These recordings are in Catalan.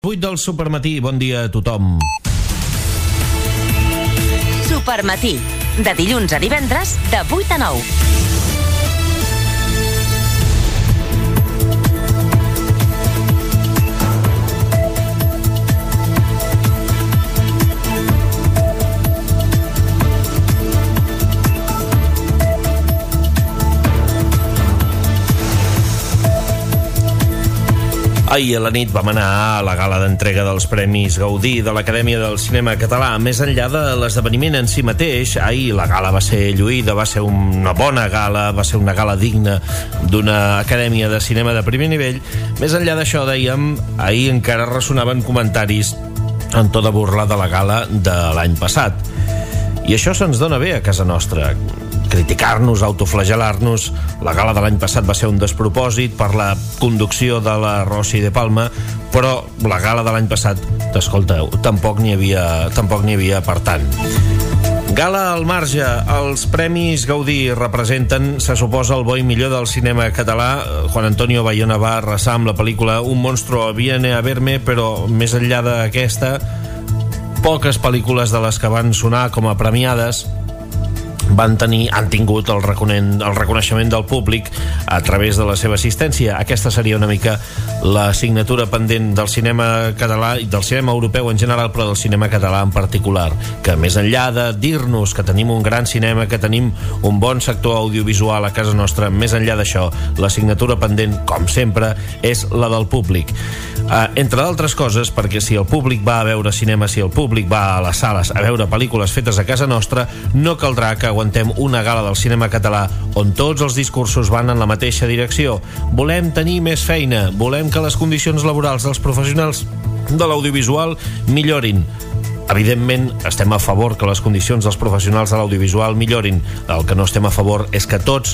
8 del Supermatí, bon dia a tothom. Supermatí, de dilluns a divendres, de 8 a 9. Ahir a la nit vam anar a la gala d'entrega dels Premis Gaudí de l'Acadèmia del Cinema Català. Més enllà de l'esdeveniment en si mateix, ahir la gala va ser lluïda, va ser una bona gala, va ser una gala digna d'una acadèmia de cinema de primer nivell. Més enllà d'això, dèiem, ahir encara ressonaven comentaris en to de burla de la gala de l'any passat. I això se'ns dona bé a casa nostra. Criticar-nos, autoflagelar-nos. La gala de l'any passat va ser un despropòsit per la conducció de la Rossi de Palma, però la gala de l'any passat, escolteu, tampoc n'hi havia per tant. Gala al marge. Els Premis Gaudí representen, se suposa, el bo i millor del cinema català. Juan Antonio Bayona va arrasar amb la pel·lícula Un monstruo viene a verme, però més enllà d'aquesta, poques pel·lícules de les que van sonar com a premiades han tingut el reconeixement del públic a través de la seva assistència. Aquesta seria una mica la assignatura pendent del cinema català i del cinema europeu en general, però del cinema català en particular, que més enllà de dir-nos que tenim un gran cinema, que tenim un bon sector audiovisual a casa nostra, més enllà d'això, l'assignatura pendent, com sempre, és la del públic. Entre d'altres coses, perquè si el públic va a veure cinema, si el públic va a les sales a veure pel·lícules fetes a casa nostra, no caldrà que aguantem una gala del cinema català on tots els discursos van en la mateixa direcció. Volem tenir més feina, volem que les condicions laborals dels professionals de l'audiovisual millorin. Evidentment, estem a favor que les condicions dels professionals de l'audiovisual millorin. El que no estem a favor és que tots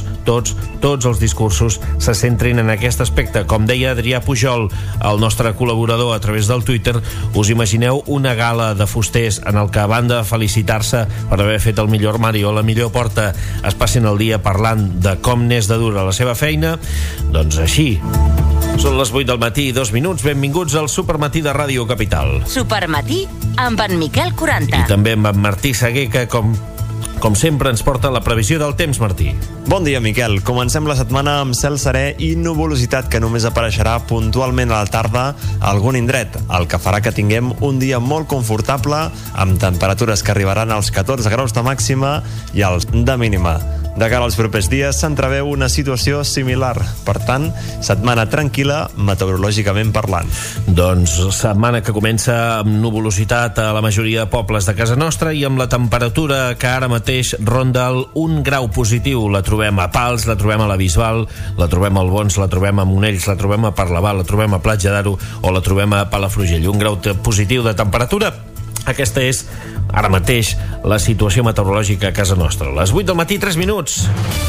els discursos se centrin en aquest aspecte. Com deia Adrià Pujol, el nostre col·laborador a través del Twitter, us imagineu una gala de fusters en el que, a banda de felicitar-se per haver fet el millor armari o la millor porta, es passin el dia parlant de com n'és de dura la seva feina? Doncs així. Són les 8 del matí i 2 minuts. Benvinguts al Supermatí de Ràdio Capital. Supermatí amb en Miquel 40. I també amb en Martí Seguer, que com sempre ens porta la previsió del temps, Martí. Bon dia, Miquel. Comencem la setmana amb cel serè i nuvolositat que només apareixerà puntualment a la tarda a algun indret, el que farà que tinguem un dia molt confortable amb temperatures que arribaran als 14 graus de màxima i als de mínima. De cara als propers dies s'entreveu una situació similar. Per tant, setmana tranquil·la meteorològicament parlant. Doncs setmana que comença amb nuvolositat a la majoria de pobles de casa nostra i amb la temperatura que ara mateix ronda el 1 grau positiu. La trobem a Pals, la trobem a la Bisbal, la trobem al Bons, la trobem a Monells, la trobem a Parlavà, la trobem a Platja d'Aro o la trobem a Palafrugell. 1 grau positiu de temperatura. Aquesta és, ara mateix, la situació meteorològica a casa nostra. Les 8 del matí, 3 minuts.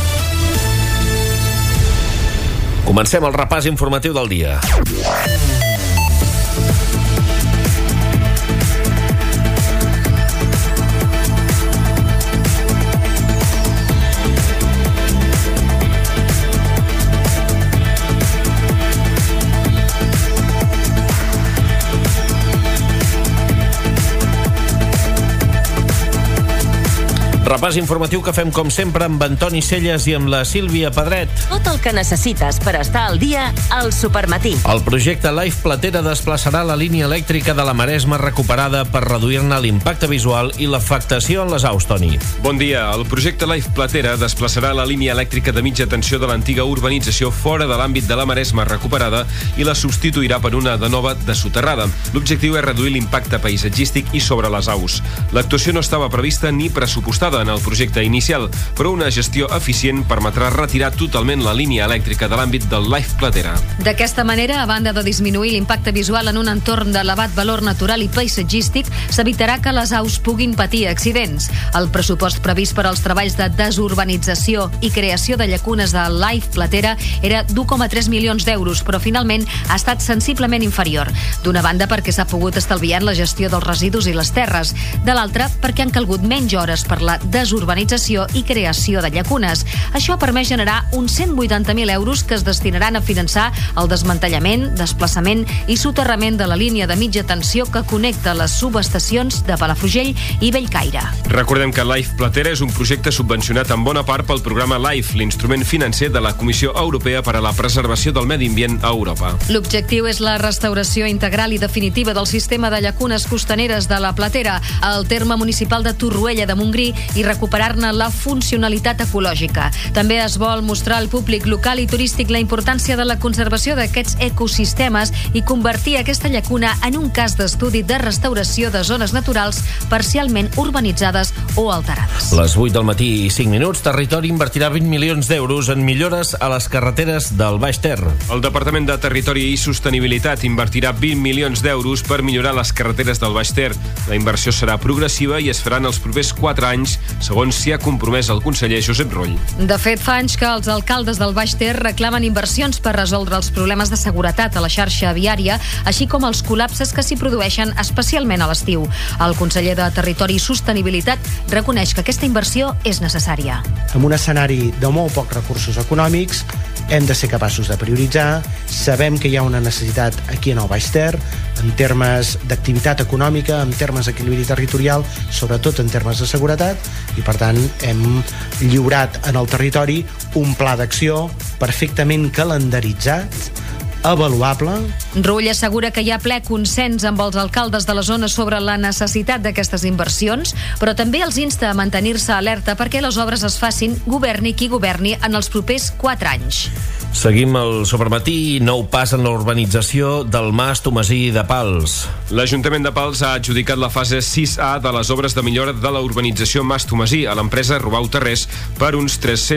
Comencem el repàs informatiu del dia. Repàs informatiu que fem, com sempre, amb Antoni Celles i amb la Sílvia Pedret. Tot el que necessites per estar al dia al Supermatí. El projecte Life Platera desplaçarà la línia elèctrica de la Maresma recuperada per reduir-ne l'impacte visual i l'afectació en les aus, Toni. Bon dia. El projecte Life Platera desplaçarà la línia elèctrica de mitja tensió de l'antiga urbanització fora de l'àmbit de la Maresma recuperada i la substituirà per una de nova de soterrada. L'objectiu és reduir l'impacte paisatgístic i sobre les aus. L'actuació no estava prevista ni pressupostada en el projecte inicial, però una gestió eficient permetrà retirar totalment la línia elèctrica de l'àmbit del Life Platera. D'aquesta manera, a banda de disminuir l'impacte visual en un entorn d'elevat valor natural i paisatgístic, s'evitarà que les aus puguin patir accidents. El pressupost previst per als treballs de desurbanització i creació de llacunes de Life Platera era d'1,3 milions d'euros, però finalment ha estat sensiblement inferior. D'una banda, perquè s'ha pogut estalviar en la gestió dels residus i les terres. De l'altra, perquè han calgut menys hores per la desurbanització i creació de llacunes. Això ha permès generar uns 180.000 euros que es destinaran a finançar el desmantellament, desplaçament i soterrament de la línia de mitja tensió que connecta les subestacions de Palafrugell i Bellcaire. Recordem que Life Platera és un projecte subvencionat en bona part pel programa LIFE, l'instrument financer de la Comissió Europea per a la Preservació del Medi Ambient a Europa. L'objectiu és la restauració integral i definitiva del sistema de llacunes costaneres de la Platera al terme municipal de Torroella de Montgrí i recuperar-ne la funcionalitat ecològica. També es vol mostrar al públic local i turístic la importància de la conservació d'aquests ecosistemes i convertir aquesta llacuna en un cas d'estudi de restauració de zones naturals parcialment urbanitzades o alterades. Les 8 del matí i 5 minuts, Territori invertirà 20 milions d'euros en millores a les carreteres del Baix Ter. El Departament de Territori i Sostenibilitat invertirà 20 milions d'euros per millorar les carreteres del Baix Ter. La inversió serà progressiva i es farà en els propers 4 anys, segons s'hi ha compromès el conseller Josep Rull. De fet, fa anys que els alcaldes del Baix Ter reclamen inversions per resoldre els problemes de seguretat a la xarxa viària, així com els col·lapses que s'hi produeixen especialment a l'estiu. El conseller de Territori i Sostenibilitat reconeix que aquesta inversió és necessària. En un escenari de molt pocs recursos econòmics hem de ser capaços de prioritzar. Sabem que hi ha una necessitat aquí en el Baix Ter en termes d'activitat econòmica, en termes d'equilibri territorial, sobretot en termes de seguretat, i per tant hem lliurat en el territori un pla d'acció perfectament calendaritzat, avaluable. Rull assegura que hi ha ple consens amb els alcaldes de la zona sobre la necessitat d'aquestes inversions, però també els insta a mantenir-se alerta perquè les obres es facin, governi qui governi, en els propers 4 anys. Seguim el supermatí i nou pas en la urbanització del Mas Tomasí de Pals. L'Ajuntament de Pals ha adjudicat la fase 6A de les obres de millora de la urbanització Mas Tomasí a l'empresa Robau Terrés per uns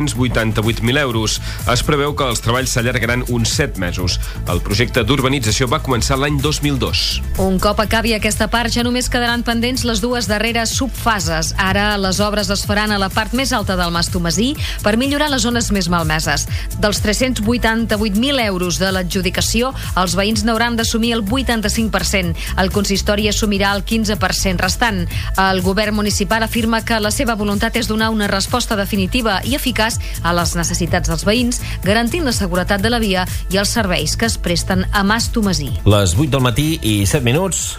388.000 euros. Es preveu que els treballs s'allargaran uns 7 mesos. El projecte d'urbanització va començar l'any 2002. Un cop acabi aquesta part, ja només quedaran pendents les dues darreres subfases. Ara les obres es faran a la part més alta del Mas Tomasí per millorar les zones més malmeses. Dels 388.000 euros de l'adjudicació, els veïns n'hauran d'assumir el 85%. El consistori assumirà el 15% restant. El govern municipal afirma que la seva voluntat és donar una resposta definitiva i eficaç a les necessitats dels veïns, garantint la seguretat de la via i els serveis que es presten a Mas Tomasí. Les 8 del matí i 7 minuts.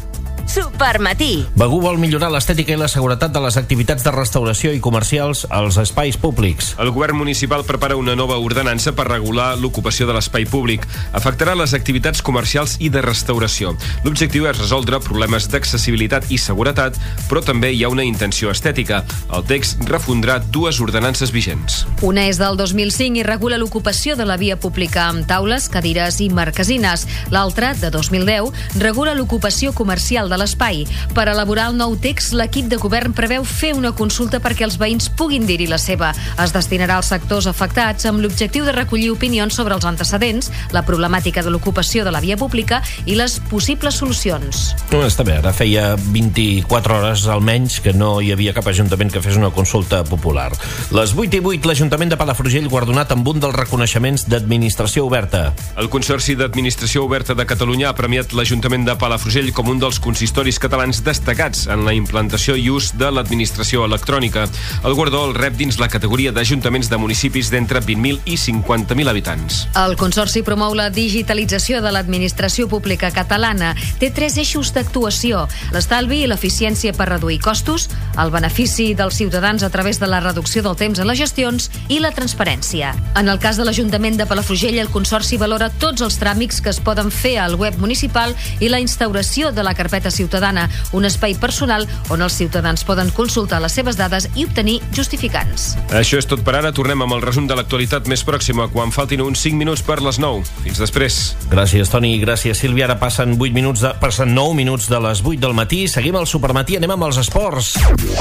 Supermatí. Begur vol millorar l'estètica i la seguretat de les activitats de restauració i comercials als espais públics. El govern municipal prepara una nova ordenança per regular l'ocupació de l'espai públic. Afectarà les activitats comercials i de restauració. L'objectiu és resoldre problemes d'accessibilitat i seguretat, però també hi ha una intenció estètica. El text refondrà dues ordenances vigents. Una és del 2005 i regula l'ocupació de la via pública amb taules, cadires i marquesines. L'altra, de 2010, regula l'ocupació comercial de l'espai. Per elaborar el nou text, l'equip de govern preveu fer una consulta perquè els veïns puguin dir-hi la seva. Es destinarà als sectors afectats amb l'objectiu de recollir opinions sobre els antecedents, la problemàtica de l'ocupació de la via pública i les possibles solucions. Està bé, ara feia 24 hores almenys que no hi havia cap ajuntament que fes una consulta popular. Les 8 i 8, l'Ajuntament de Palafrugell guardonat amb un dels reconeixements d'Administració Oberta. El Consorci d'Administració Oberta de Catalunya ha premiat l'Ajuntament de Palafrugell com un dels consistoris catalans destacats en la implantació i ús de l'administració electrònica. El guardó el rep dins la categoria d'ajuntaments de municipis d'entre 20.000 i 50.000 habitants. El Consorci promou la digitalització de l'administració pública catalana. Té 3 eixos d'actuació: l'estalvi i l'eficiència per reduir costos, el benefici dels ciutadans a través de la reducció del temps en les gestions i la transparència. En el cas de l'Ajuntament de Palafrugell, el Consorci valora tots els tràmits que es poden fer al web municipal i la instauració de la carpeta ciutadana, un espai personal on els ciutadans poden consultar les seves dades i obtenir justificants. Això és tot per ara. Tornem amb el resum de l'actualitat més pròxima quan faltin uns 5 minuts per les 9. Fins després. Gràcies, Toni. Gràcies, Sílvia. Ara passen 9 minuts de les 8 del matí. Seguim al Supermatí. Anem amb els esports.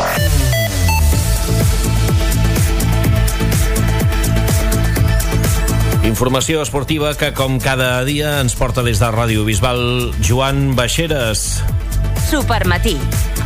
Informació esportiva que, com cada dia, ens porta des de Ràdio Bisbal Joan Baixeres. Supermatí.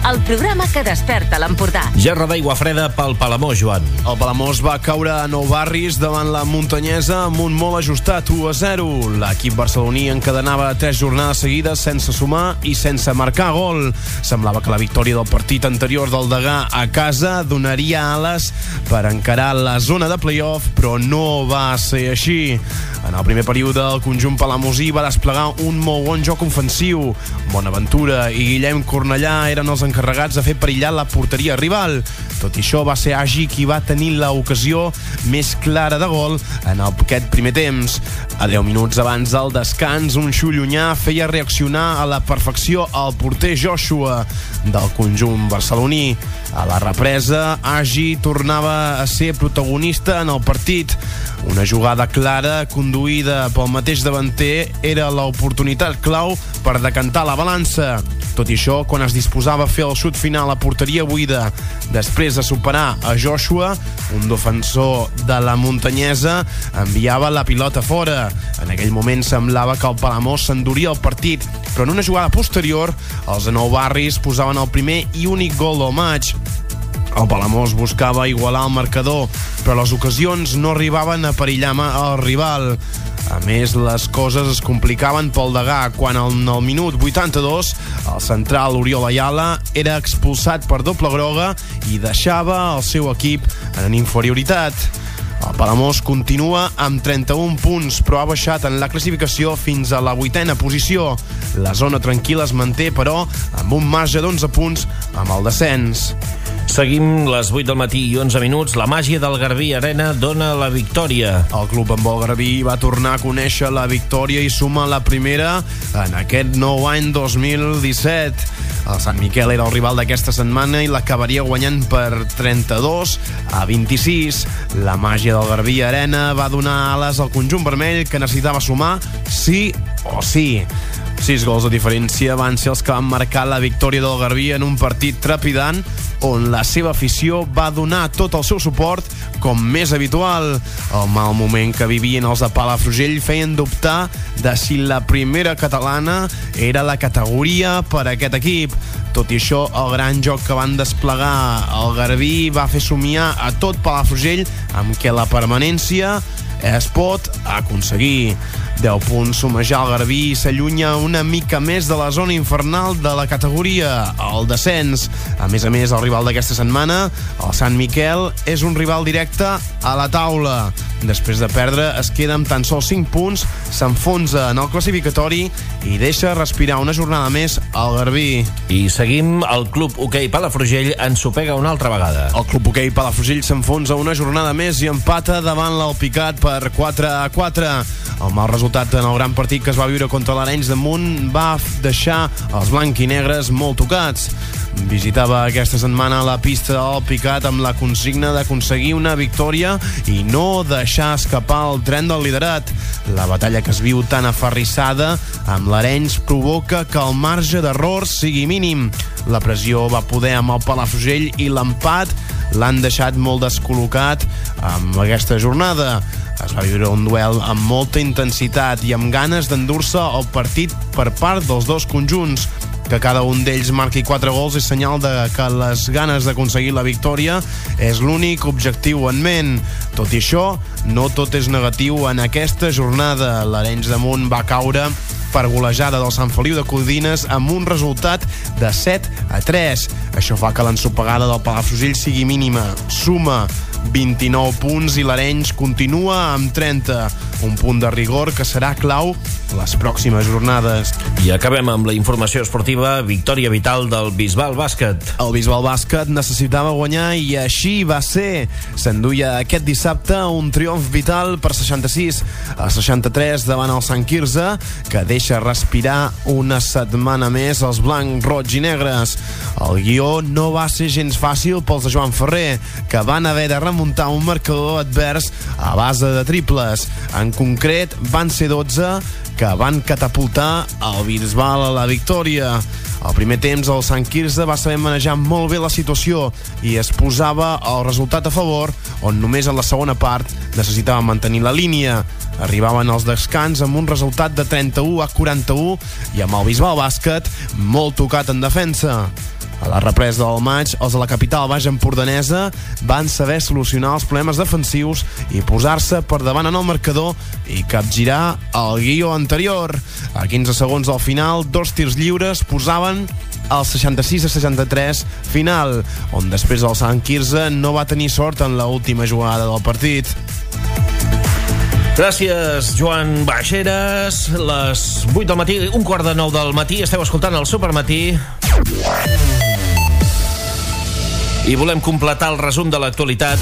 el programa que desperta l'Empordà. Gerra d'aigua freda pel Palamós, Joan. El Palamós va caure a Nou Barris davant la Muntanyesa amb un molt ajustat 1-0. L'equip barceloní encadenava 3 jornades seguides sense sumar i sense marcar gol. Semblava que la victòria del partit anterior del Degà a casa donaria ales per encarar la zona de play-off, però no va ser així. En el primer període, el conjunt palamosí va desplegar un molt bon joc ofensiu. Bonaventura i Guillem Cornellà eren els encarregats de fer perillar la porteria rival. Tot i això, va ser Agi qui va tenir l'ocasió més clara de gol en aquest primer temps. A 10 minuts abans del descans, un xullunyà feia reaccionar a la perfecció el porter Joshua del conjunt barceloní. A la represa, Agi tornava a ser protagonista en el partit. Una jugada clara, conduïda pel mateix davanter, era l'oportunitat clau per decantar la balança. Tot i això, quan es disposava a fer el xut final a porteria buida, després de superar a Joshua, un defensor de la Muntanyesa enviava la pilota fora. En aquell moment semblava que el Palamós s'enduria el partit, però en una jugada posterior, els de Nou Barris posaven el primer i únic gol del maig. El Palamós buscava igualar el marcador, però les ocasions no arribaven a perillar el rival. A més, les coses es complicaven pel Degà quan en el minut 82 el central Oriol Ayala era expulsat per doble groga i deixava el seu equip en inferioritat. El Palamós continua amb 31 punts, però ha baixat en la classificació fins a la 8a posició. La zona tranquil·la es manté, però, amb un marge d'11 punts amb el descens. Seguim les 8 del matí i 11 minuts. La màgia del Garbí Arena dona la victòria. El club handbol Garbí va tornar a conèixer la victòria i suma la primera en aquest nou any 2017. El Sant Miquel era el rival d'aquesta setmana i l'acabaria guanyant per 32-26. La màgia del Garbí Arena va donar ales al conjunt vermell, que necessitava sumar sí o sí. 6 gols de diferència van ser els que van marcar la victòria del Garbí en un partit trepidant on la seva afició va donar tot el seu suport com més habitual. El mal moment que vivien els de Palafrugell feien dubtar de si la primera catalana era la categoria per a aquest equip. Tot i això, el gran joc que van desplegar el Garbí va fer somiar a tot Palafrugell amb què la permanència es pot aconseguir. 10 punts somejar el Garbí i s'allunya una mica més de la zona infernal de la categoria, el descens. A més, el rival d'aquesta setmana, el Sant Miquel, és un rival directe a la taula. Després de perdre, es queda amb tan sols 5 punts, s'enfonsa en el classificatori i deixa respirar una jornada més al Garbí. I seguim, el Club Hoquei Palafrugell ensopega una altra vegada. El Club Hoquei Palafrugell s'enfonsa una jornada més i empata davant l'Alpicat per 4-4. El mal resultat en el gran partit que es va viure contra l'Arenys de Munt va deixar els blanc-i-negres molt tocats. Visitava aquesta setmana la pista del Picat amb la consigna d'aconseguir una victòria i no deixar escapar el tren del liderat. La batalla que es viu tan aferrissada amb l'Arenys provoca que el marge d'error sigui mínim. La pressió va poder amb el Palafrugell i l'empat l'han deixat molt descol·locat amb aquesta jornada. Es va viure un duel amb molta intensitat i amb ganes d'endur-se el partit per part dels dos conjunts. Que cada un d'ells marqui 4 gols és senyal de que les ganes d'aconseguir la victòria és l'únic objectiu en ment. Tot i això, no tot és negatiu en aquesta jornada. L'Arenys de Munt va caure per golejada del Sant Feliu de Codines amb un resultat de 7-3. Això fa que l'ensopegada del Palafrugell sigui mínima. Suma 29 punts i l'Arenys continua amb 30. Un punt de rigor que serà clau les pròximes jornades. I acabem amb la informació esportiva. Victòria vital del Bisbal Bàsquet. El Bisbal Bàsquet necessitava guanyar i així va ser. S'enduia aquest dissabte un triomf vital per 66-63 davant el Sant Quirze, que deixa respirar una setmana més els blancs, roig i negres. El guió no va ser gens fàcil pels de Joan Ferrer, que van haver de remuntar un marcador advers a base de triples. En concret, van ser 12 que van catapultar el Bisbal a la victòria. Al primer temps, el Sant Quirze va saber manejar molt bé la situació i es posava el resultat a favor, on només en la segona part necessitava mantenir la línia. Arribaven els descans amb un resultat de 31-41 i amb el Bisbal Bàsquet molt tocat en defensa. A la represa del maig, els de la capital baix empordanesa van saber solucionar els problemes defensius i posar-se per davant en el marcador i capgirar el guió anterior. A 15 segons del final, 2 tirs lliures posaven el 66-63 final, on després el Sant Quirze no va tenir sort en l'última jugada del partit. Gràcies, Joan Baixeres. Les 8 del matí, 8:45 del matí, esteu escoltant el Supermatí. I volem completar el resum de l'actualitat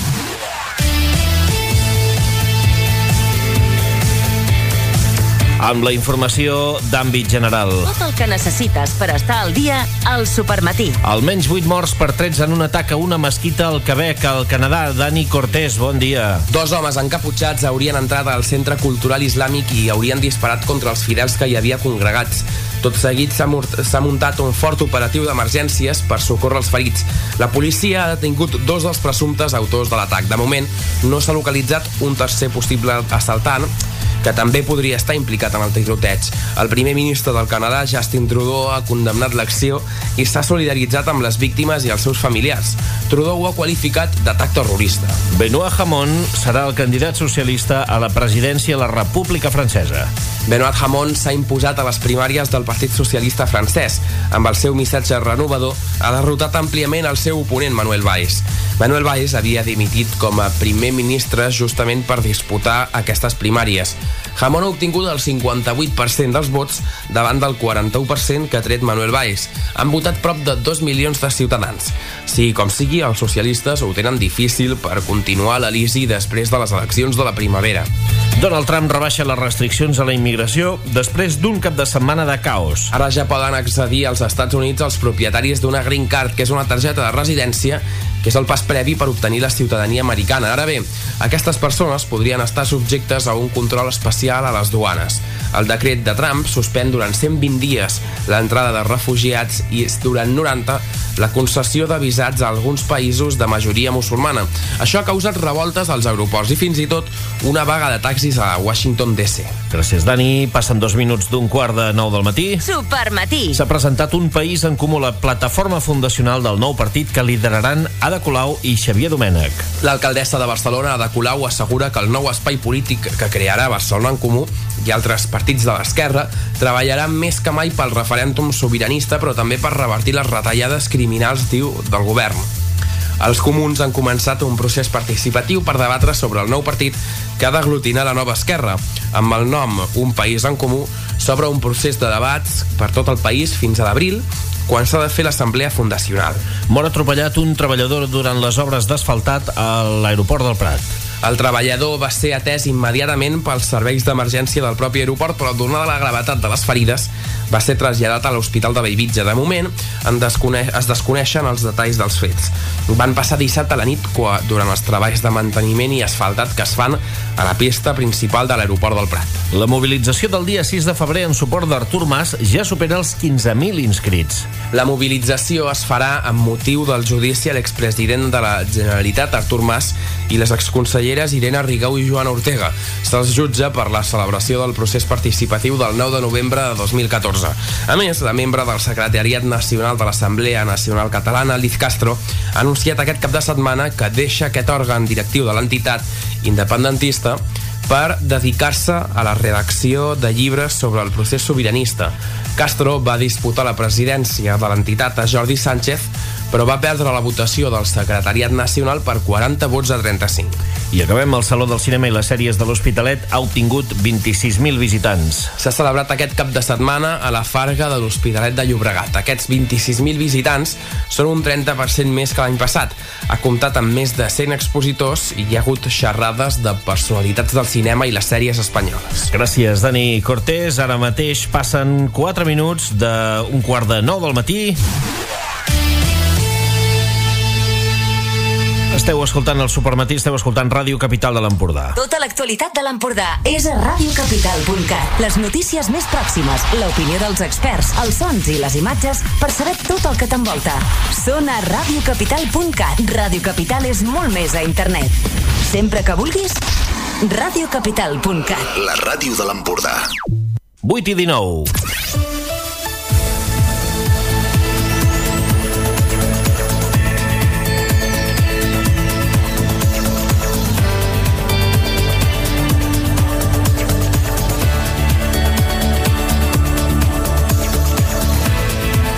amb la informació d'àmbit general. Tot el que necessites per estar al dia al Supermatí. Almenys 8 morts per 13 en un atac a una mesquita al Quebec, al Canadà. Dani Cortés, bon dia. 2 homes encaputxats haurien entrat al Centre Cultural Islàmic i haurien disparat contra els fidels que hi havia congregats. Tot seguit s'ha muntat un fort operatiu d'emergències per socórrer els ferits. La policia ha detingut 2 dels presumptes autors de l'atac. De moment, no s'ha localitzat un tercer possible assaltant, que també podria estar implicat en el tiroteig. El primer ministre del Canadà, Justin Trudeau, ha condemnat l'acció i s'ha solidaritzat amb les víctimes i els seus familiars. Trudeau ho ha qualificat d'atac terrorista. Benoît Hamon serà el candidat socialista a la presidència de la República Francesa. Benoît Hamon s'ha imposat a les primàries del Partit Socialista francès. Amb el seu missatge renovador, ha derrotat àmpliament el seu oponent, Manuel Valls. Manuel Valls havia dimitit com a primer ministre justament per disputar aquestes primàries. Hamon ha obtingut el 58% dels vots davant del 41% que ha tret Manuel Valls. Han votat prop de 2 milions de ciutadans. Sigui com sigui, els socialistes ho tenen difícil per continuar l'elisi després de les eleccions de la primavera. Donald Trump rebaixa les restriccions a la immigració després d'un cap de setmana de caos. Ara ja poden accedir als Estats Units els propietaris d'una Green Card, que és una targeta de residència que és el pas previ per obtenir la ciutadania americana. Ara bé, aquestes persones podrien estar subjectes a un control especial a les duanes. El decret de Trump suspèn durant 120 dies l'entrada de refugiats i durant 90 la concessió de visats a alguns països de majoria musulmana. Això ha causat revoltes als aeroports i fins i tot una vaga de taxis a Washington DC. Gràcies, Dani. Passen 2 minuts d'8:45 del matí. Supermatí. S'ha presentat un país en comú, la plataforma fundacional del nou partit que lideraran Ada Colau i Xavier Domènech. L'alcaldessa de Barcelona, Ada Colau, assegura que el nou espai polític que crearà Barcelona en Comú i altres partits de l'esquerra treballaran més que mai pel referèndum sobiranista, però també per revertir les retallades criminals, diu, del govern. Els comuns han començat un procés participatiu per debatre sobre el nou partit que ha d'aglutinar la nova esquerra. Amb el nom Un País en Comú s'obre un procés de debats per tot el país fins a l'abril, quan s'ha de fer l'assemblea fundacional. Mor atropellat un treballador durant les obres d'asfaltat a l'aeroport del Prat. El treballador va ser atès immediatament pels serveis d'emergència del propi aeroport, però donada la gravetat de les ferides va ser traslladat a l'Hospital de Bellvitge. De moment, es desconeixen els detalls dels fets. Van passar dissabte a la nit durant els treballs de manteniment i asfaltat que es fan a la pista principal de l'aeroport del Prat. La mobilització del dia 6 de febrer en suport d'Artur Mas ja supera els 15.000 inscrits. La mobilització es farà amb motiu del judici a l'expresident de la Generalitat, Artur Mas, i les exconselleres Irene Rigau i Joana Ortega. Se'ls jutja per la celebració del procés participatiu del 9 de novembre de 2014. A més, la membre del Secretariat Nacional de l'Assemblea Nacional Catalana, Liz Castro, ha anunciat aquest cap de setmana que deixa aquest òrgan directiu de l'entitat independentista per dedicar-se a la redacció de llibres sobre el procés sobiranista. Castro va disputar la presidència de l'entitat a Jordi Sánchez, però va perdre la votació del Secretariat Nacional per 40 vots a 35. I acabem. El Saló del Cinema i les Sèries de l'Hospitalet ha obtingut 26.000 visitants. S'ha celebrat aquest cap de setmana a la Farga de l'Hospitalet de Llobregat. Aquests 26.000 visitants són un 30% més que l'any passat. Ha comptat amb més de 100 expositors i hi ha hagut xerrades de personalitats del cinema i les sèries espanyoles. Gràcies, Dani Cortés. Ara mateix passen 4 minuts d'8:45 del matí. Esteu escoltant el Supermatí, esteu escoltant Ràdio Capital de l'Empordà. Tota l'actualitat de l'Empordà és a radiocapital.cat. Les notícies més pròximes, l'opinió dels experts, els sons i les imatges per saber tot el que t'envolta. Són a radiocapital.cat. Ràdio Capital és molt més a internet. Sempre que vulguis, radiocapital.cat. La ràdio de l'Empordà. 8:19.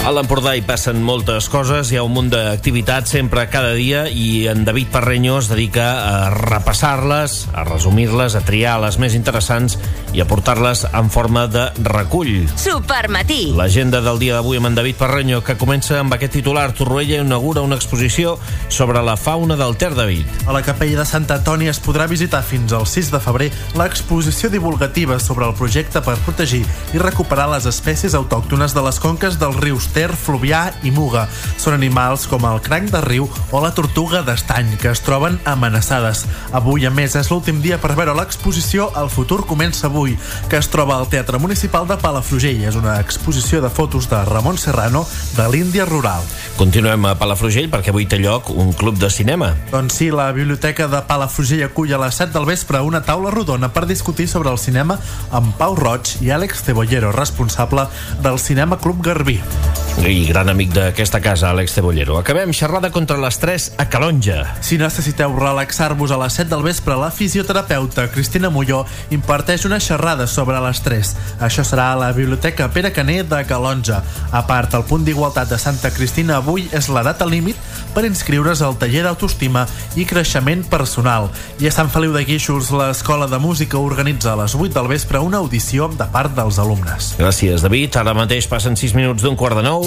A l'Empordà hi passen moltes coses, hi ha un munt d'activitats sempre, cada dia, i en David Parreño es dedica a repassar-les, a resumir-les, a triar les més interessants i a portar-les en forma de recull. Supermatí. L'agenda del dia d'avui amb en David Parreño, que comença amb aquest titular. Torroella inaugura una exposició sobre la fauna del Ter David. A la capella de Sant Antoni es podrà visitar fins al 6 de febrer l'exposició divulgativa sobre el projecte per protegir i recuperar les espècies autòctones de les conques dels rius Ter, Fluvià i Muga. Són animals com el cranc de riu o la tortuga d'estany, que es troben amenaçades. Avui, a més, és l'últim dia per veure l'exposició El futur comença avui, que es troba al Teatre Municipal de Palafrugell. És una exposició de fotos de Ramon Serrano de l'Índia rural. Continuem a Palafrugell perquè avui té lloc un club de cinema. Doncs sí, la Biblioteca de Palafrugell acull a les 7 del vespre una taula rodona per discutir sobre el cinema amb Pau Roig i Àlex Cebollero, responsable del Cinema Club Garbí. I gran amic d'aquesta casa, Àlex Cebollero. Acabem xerrada contra l'estrès a Calonja. Si necessiteu relaxar-vos a les 7 del vespre, la fisioterapeuta Cristina Molló imparteix una xerrada sobre l'estrès. Això serà a la Biblioteca Pere Caner de Calonja. A part, el punt d'igualtat de Santa Cristina avui és la data límit per inscriure's al taller d'autoestima i creixement personal. I a Sant Feliu de Guíxols, l'Escola de Música organitza a les 8 del vespre una audició de part dels alumnes. Gràcies, David. Ara mateix passen 6 minuts d'un quart de 9.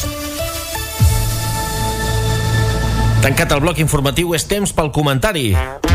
Tancat el bloc informatiu, és temps pel comentari.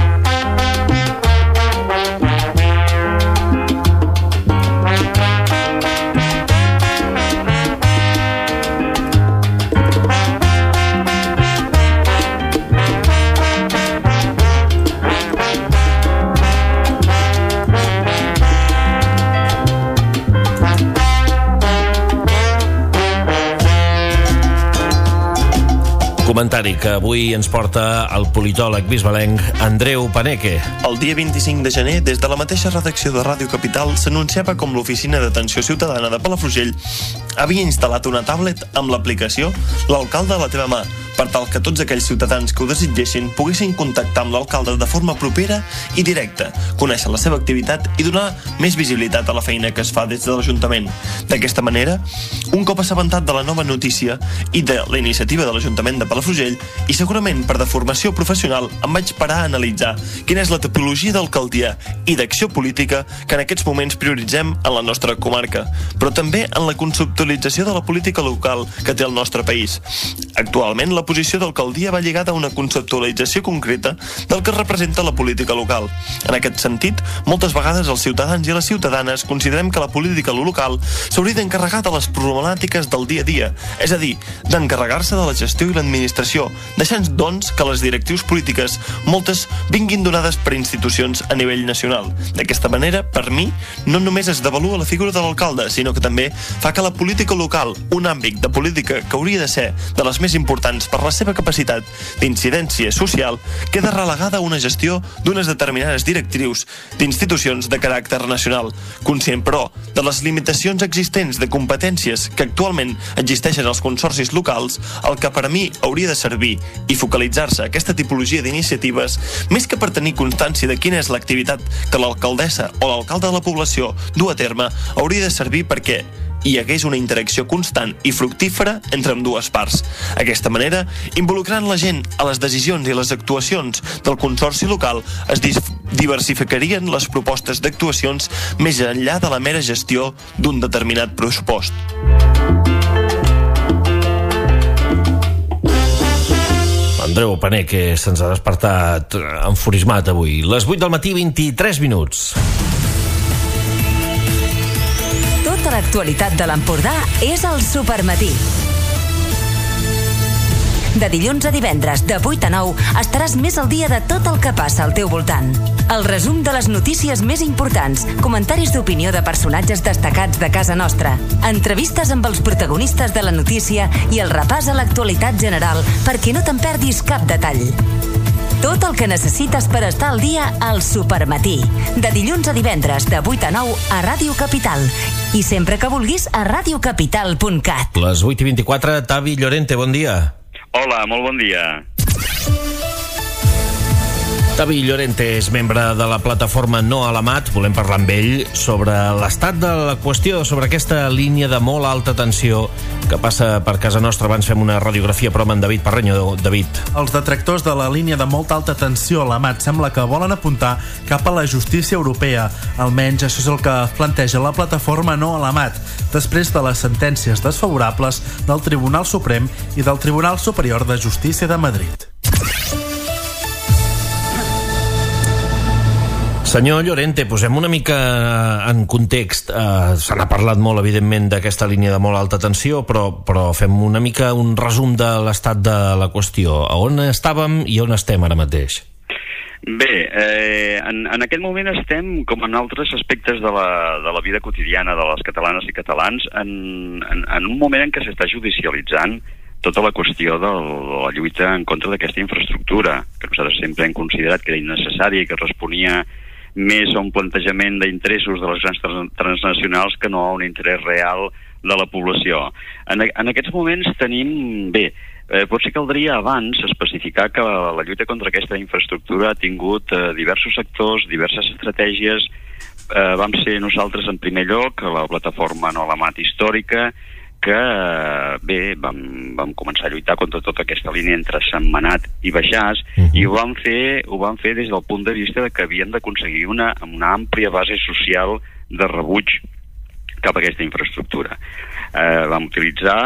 Comentari que avui ens porta el politòleg bisbalenc Andreu Paneque. El dia 25 de gener, des de la mateixa redacció de Ràdio Capital, s'anunciava com l'Oficina d'Atenció Ciutadana de Palafrugell havia instal·lat una tablet amb l'aplicació L'Alcalde a la teva mà, per tal que tots aquells ciutadans que ho desitgessin poguessin contactar amb l'alcalde de forma propera i directa, conèixer la seva activitat i donar més visibilitat a la feina que es fa des de l'Ajuntament. D'aquesta manera, un cop assabentat de la nova notícia i de la iniciativa de l'Ajuntament de Palafrugell, i segurament per deformació professional, em vaig parar a analitzar quina és la tipologia d'alcaldia i d'acció política que en aquests moments prioritzem en la nostra comarca, però també en la conceptualització de la política local que té el nostre país. Actualment, la posició d'alcaldia va lligada a una conceptualització concreta del que representa la política local. En aquest sentit, moltes vegades els ciutadans i les ciutadanes considerem que la política local s'hauria d'encarregar de les problemàtiques del dia a dia, és a dir, d'encarregar-se de la gestió i l'administració, deixant, doncs, que les directrius polítiques, moltes, vinguin donades per institucions a nivell nacional. D'aquesta manera, per mi, no només es devalua la figura de l'alcalde, sinó que també fa que la política local, un àmbit de política que hauria de ser de les més importants per la seva capacitat d'incidència social, queda relegada a una gestió d'unes determinades directrius d'institucions de caràcter nacional, conscient, però, de les limitacions existents de competències que actualment existeixen als consorcis locals. El que per a mi hauria de servir i focalitzar-se aquesta tipologia d'iniciatives, més que per tenir constància de quina és l'activitat que l'alcaldessa o l'alcalde de la població du a terme, hauria de servir perquè hi hagués una interacció constant i fructífera entre ambdues parts. D'aquesta manera, involucrant la gent a les decisions i les actuacions del consorci local, es diversificarien les propostes d'actuacions més enllà de la mera gestió d'un determinat pressupost. Andreu Paneque se'ns ha despertat enfurismat avui. Les 8 del matí, 23 minuts. Tota l'actualitat de l'Empordà és al Supermatí. De dilluns a divendres, de 8 a 9, estaràs més al dia de tot el que passa al teu voltant. El resum de les notícies més importants, comentaris d'opinió de personatges destacats de casa nostra, entrevistes amb els protagonistes de la notícia i el repàs a l'actualitat general perquè no te'n perdis cap detall. Tot el que necessites per estar al dia al Supermatí. De dilluns a divendres, de 8 a 9, a Ràdio Capital. I sempre que vulguis, a radiocapital.cat. Les 8 i 24, Tavi Llorente, bon dia. Hola, molt bon dia. David Llorente és membre de la plataforma No a la Mat. Volem parlar amb ell sobre l'estat de la qüestió, sobre aquesta línia de molt alta tensió que passa per casa nostra. Abans fem una radiografia, però amb en David Parreño. David. Els detractors de la línia de molta alta tensió a la Mat sembla que volen apuntar cap a la justícia europea. Almenys això és el que planteja la plataforma No a la Mat, després de les sentències desfavorables del Tribunal Suprem i del Tribunal Superior de Justícia de Madrid. Senyor Llorente, posem una mica en context. Se n'ha parlat molt, evidentment, d'aquesta línia de molt alta tensió, però fem una mica un resum de l'estat de la qüestió. A on estàvem i on estem ara mateix? Bé, en aquest moment estem, com en altres aspectes de la vida quotidiana de les catalanes i catalans, en un moment en què s'està judicialitzant tota la qüestió de la lluita en contra d'aquesta infraestructura, que nosaltres sempre hem considerat que era innecessària i que responia més a un plantejament d'interessos de les grans transnacionals que no a un interès real de la població. En aquests moments tenim... Bé, potser caldria abans especificar que la lluita contra aquesta infraestructura ha tingut diversos sectors, diverses estratègies. Vam ser nosaltres en primer lloc, la plataforma No a la Mat històrica, que bé, vam començar a lluitar contra tota aquesta línia entre Sentmenat i Baixàs, i ho vam fer des del punt de vista de que havíem d'aconseguir una àmplia base social de rebuig cap a aquesta infraestructura. Vam utilitzar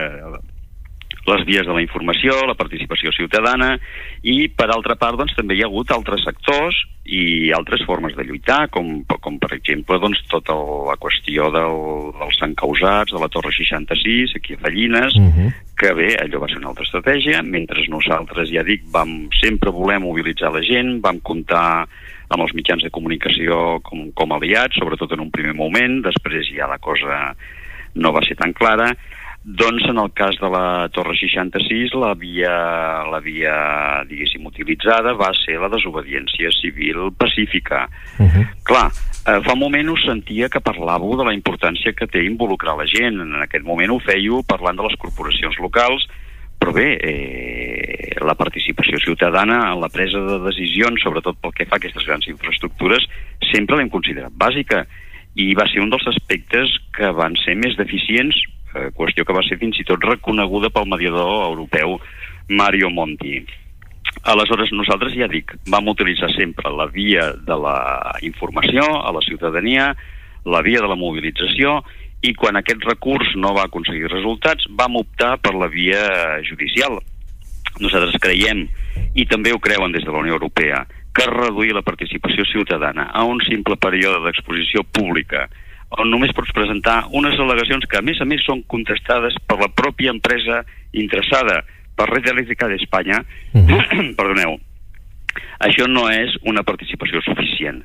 les vies de la informació, la participació ciutadana, i per altra part doncs, també hi ha hagut altres sectors i altres formes de lluitar, com per exemple doncs, tota la qüestió dels encausats de la Torre 66, aquí a Fallines, que bé, allò va ser una altra estratègia, mentre nosaltres, ja dic, vam sempre voler mobilitzar la gent, vam comptar amb els mitjans de comunicació com aliats, sobretot en un primer moment, després ja la cosa no va ser tan clara. Doncs en el cas de la Torre 66 la via diguéssim utilitzada va ser la desobediència civil pacífica. Clar, fa un moment us sentia que parlàveu de la importància que té involucrar la gent. En aquest moment ho fèieu parlant de les corporacions locals, però bé, la participació ciutadana en la presa de decisions, sobretot pel que fa a aquestes grans infraestructures, sempre l'hem considerat bàsica, i va ser un dels aspectes que van ser més deficients, qüestió que va ser fins i tot reconeguda pel mediador europeu Mario Monti. Aleshores, nosaltres, ja dic, vam utilitzar sempre la via de la informació a la ciutadania, la via de la mobilització, i quan aquest recurs no va aconseguir resultats, vam optar per la via judicial. Nosaltres creiem, i també ho creuen des de la Unió Europea, que reduir la participació ciutadana a un simple període d'exposició pública on només pots presentar unes al·legacions que a més són contestades per la pròpia empresa interessada, per Red Eléctrica d'Espanya, perdoneu, això no és una participació suficient.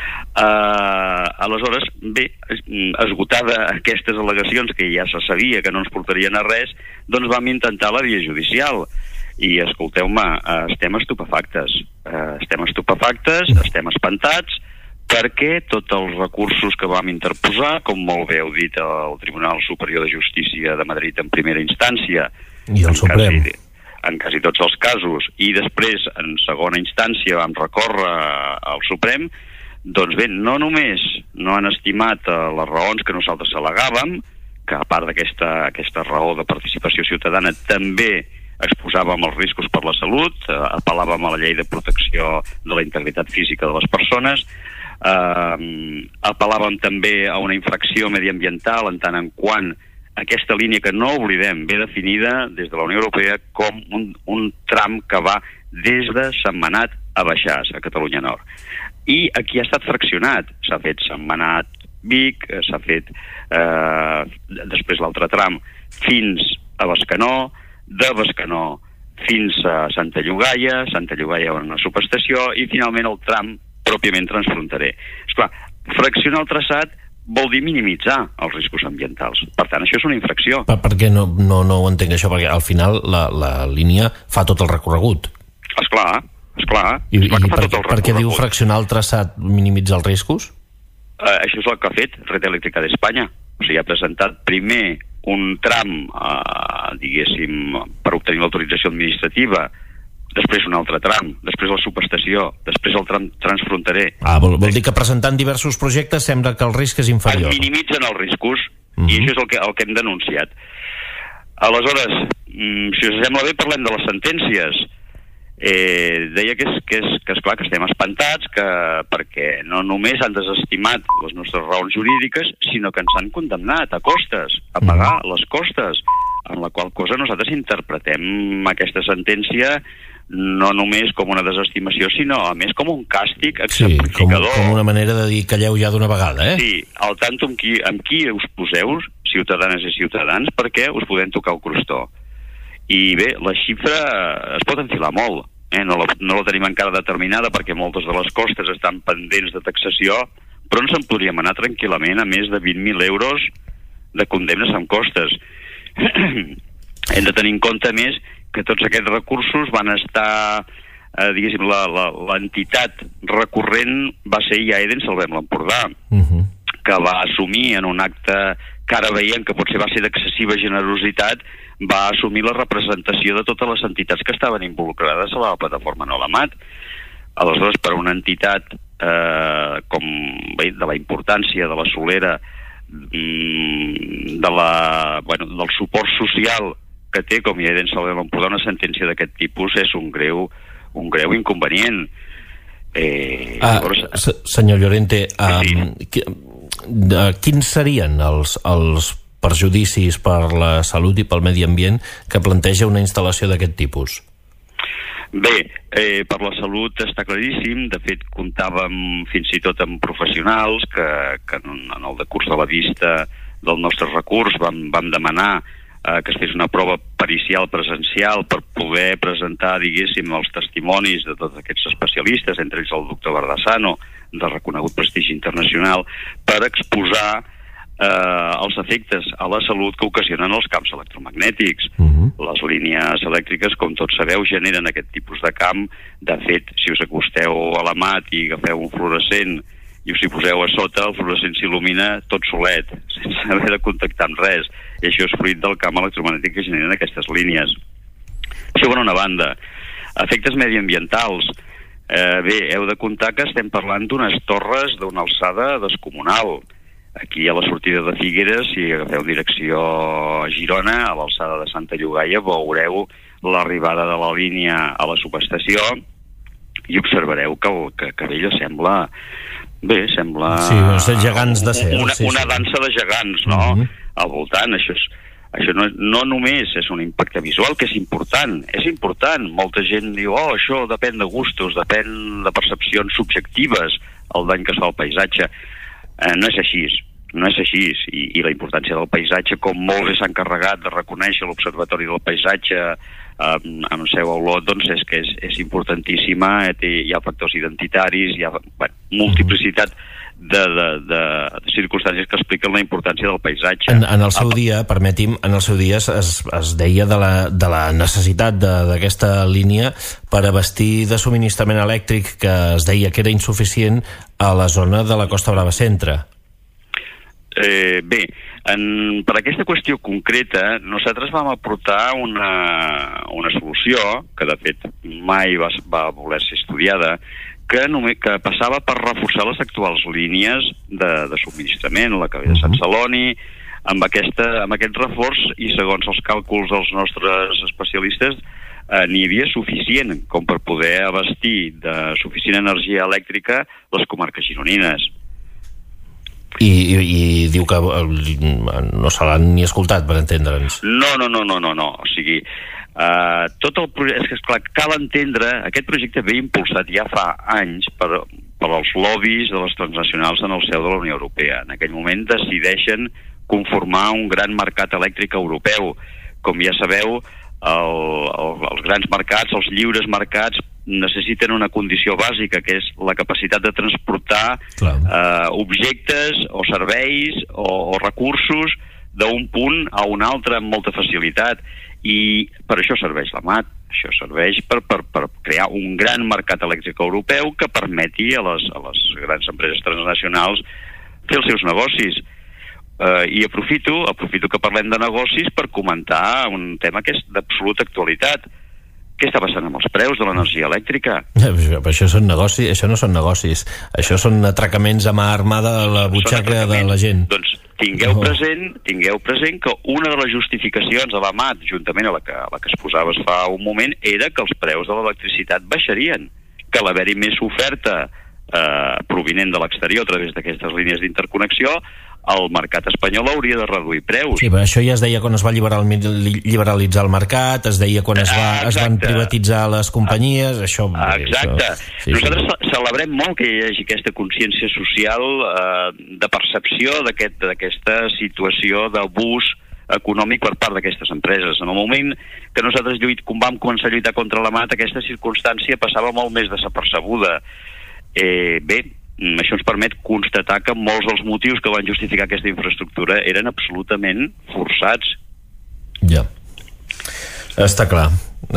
Aleshores, bé, esgotada aquestes al·legacions que ja se sabia que no ens portarien a res, doncs vam intentar la via judicial. I escolteu-me, estem estupefactes, estem espantats, perquè tots els recursos que vam interposar, com molt bé heu dit, el Tribunal Superior de Justícia de Madrid en primera instància, i el Suprem, en quasi tots els casos, i després en segona instància vam recórrer al Suprem, doncs bé, no només no han estimat les raons que nosaltres al·legàvem, que a part d'aquesta raó de participació ciutadana també exposàvem els riscos per la salut, apel·làvem a la llei de protecció de la integritat física de les persones, apel·làvem també a una infracció mediambiental en tant en quant aquesta línia, que no oblidem, ve definida des de la Unió Europea com un tram que va des de Sentmenat a Baixàs, a Catalunya Nord. I aquí ha estat fraccionat, s'ha fet Sentmenat-Vic, s'ha fet després l'altre tram fins a Bescanó, de Bescanó fins a Santa Llogaia una subestació, i finalment el tram pròpiament transfronterer. Esclar, fraccionar el traçat vol dir minimitzar els riscos ambientals. Per tant, això és una infracció. Per què no ho entenc, això? Perquè al final la línia fa tot el recorregut. Esclar. I per què diu fraccionar el traçat minimitza els riscos? Això és el que ha fet Red Eléctrica d'Espanya. O sigui, ha presentat primer un tram, diguéssim, per obtenir l'autorització administrativa després un altre tram, després la subestació, després el tram transfronterer. Vol dir que presentant diversos projectes sembla que el risc és inferior. Es minimitzen els riscos, i això és el que hem denunciat. Aleshores, si us sembla bé, parlem de les sentències. Deia que és clar que estem espantats perquè no només han desestimat les nostres raons jurídiques, sinó que ens han condemnat a costes, a pagar les costes, en la qual cosa nosaltres interpretem aquesta sentència no només com una desestimació, sinó a més com un càstig exemplificador. Com una manera de dir calleu ja d'una vegada, eh? Sí, al tanto amb qui us poseu, ciutadanes i ciutadans, perquè us podem tocar el crostó. I bé, la xifra es pot enfilar molt, no la tenim encara determinada perquè moltes de les costes estan pendents de taxació, però ens en podríem anar tranquil·lament a més de 20.000 euros de condemnes amb costes. Hem de tenir en compte més que tots aquests recursos van estar, diguéssim, l'entitat recurrent va ser IAEDE en Salvem l'Empordà, que va assumir en un acte que ara veiem que potser va ser d'excessiva generositat, va assumir la representació de totes les entitats que estaven involucrades a la plataforma No la Mat. Aleshores, per una entitat de la importància de la Solera, del suport social que té, com ja en Salvem l'Empordà, una sentència d'aquest tipus és un greu inconvenient. Senyor Llorente, quins serien els perjudicis per la salut i pel medi ambient que planteja una instal·lació d'aquest tipus? Bé, per la salut està claríssim. De fet, comptàvem fins i tot amb professionals que en el decurs de la vista del nostre recurs vam demanar que es fes una prova pericial presencial per poder presentar, diguéssim, els testimonis de tots aquests especialistes, entre ells el doctor Bardasano, de reconegut prestigi internacional, per exposar els efectes a la salut que ocasionen els camps electromagnètics. Les línies elèctriques, com tots sabeu, generen aquest tipus de camp. De fet, si us acosteu a la mat i agafeu un fluorescent i us hi poseu a sota, el fluorescent s'il·lumina tot solet, sense haver de contactar amb res. I això és fruit del camp electromagnètic que generen aquestes línies. Això per una banda. Efectes mediambientals. Bé, heu de comptar que estem parlant d'unes torres d'una alçada descomunal. Aquí a la sortida de Figueres, si agafeu direcció a Girona, a l'alçada de Santa Llogaia, veureu l'arribada de la línia a la subestació i observareu que allò sembla... Bé, sembla... Sí, gegants de cel. Una dansa de gegants, no? Al voltant, això no només és un impacte visual, que és important. Molta gent diu, això depèn de gustos, depèn de percepcions subjectives, el dany que es fa al paisatge. No és així, i la importància del paisatge, com molts s'han encarregat de reconèixer l'Observatori del Paisatge amb seu a Olot, doncs és que és importantíssima. Hi ha factors identitaris, hi ha multiplicitat de circumstàncies que expliquen la importància del paisatge. En el seu dia, permeti'm, es deia de la necessitat d'aquesta línia per abastir de subministrament elèctric, que es deia que era insuficient a la zona de la Costa Brava Centre. Bé, per aquesta qüestió concreta nosaltres vam aportar una solució que de fet mai va voler ser estudiada, que passava per reforçar les actuals línies de subministrament, la que ve de Sant Celoni. Amb aquest reforç, i segons els càlculs dels nostres especialistes, n'hi havia suficient com per poder abastir de suficient energia elèctrica les comarques gironines. I diu que no se l'han ni escoltat, per entendre'ns. No. O sigui, tot el projecte, és clar, cal entendre, aquest projecte ve impulsat ja fa anys per als lobbies de les transnacionals en el seu de la Unió Europea. En aquell moment decideixen conformar un gran mercat elèctric europeu. Com ja sabeu, els grans mercats, els lliures mercats, necessiten una condició bàsica, que és la capacitat de transportar objectes o serveis o recursos d'un punt a un altre amb molta facilitat, i per això serveix la MAT. Això serveix per crear un gran mercat elèctric europeu que permeti a les grans empreses transnacionals fer els seus negocis. I aprofito que parlem de negocis per comentar un tema que és d'absoluta actualitat. què està passant amb els preus de l'energia elèctrica? Això són negocis, això no són negocis, això són atracaments a mà armada a la butxaca de la gent. Doncs tingueu present que una de les justificacions de l'AMAT, juntament a la que es posaves fa un moment, era que els preus de l'electricitat baixarien, que a l'haver-hi més oferta provinent de l'exterior a través d'aquestes línies d'interconnexió, el mercat espanyol hauria de reduir preus. Sí, però això ja es deia quan es va liberalitzar el mercat, es deia quan es van privatitzar les companyies, això... Exacte. Sí, nosaltres celebrem molt que hi hagi aquesta consciència social de percepció d'aquesta situació d'abús econòmic per part d'aquestes empreses. En el moment que nosaltres vam començar a lluitar contra l'AMAT, aquesta circumstància passava molt més desapercebuda. Bé, això ens permet constatar que molts dels motius que van justificar aquesta infraestructura eren absolutament forçats. Ja. Està clar.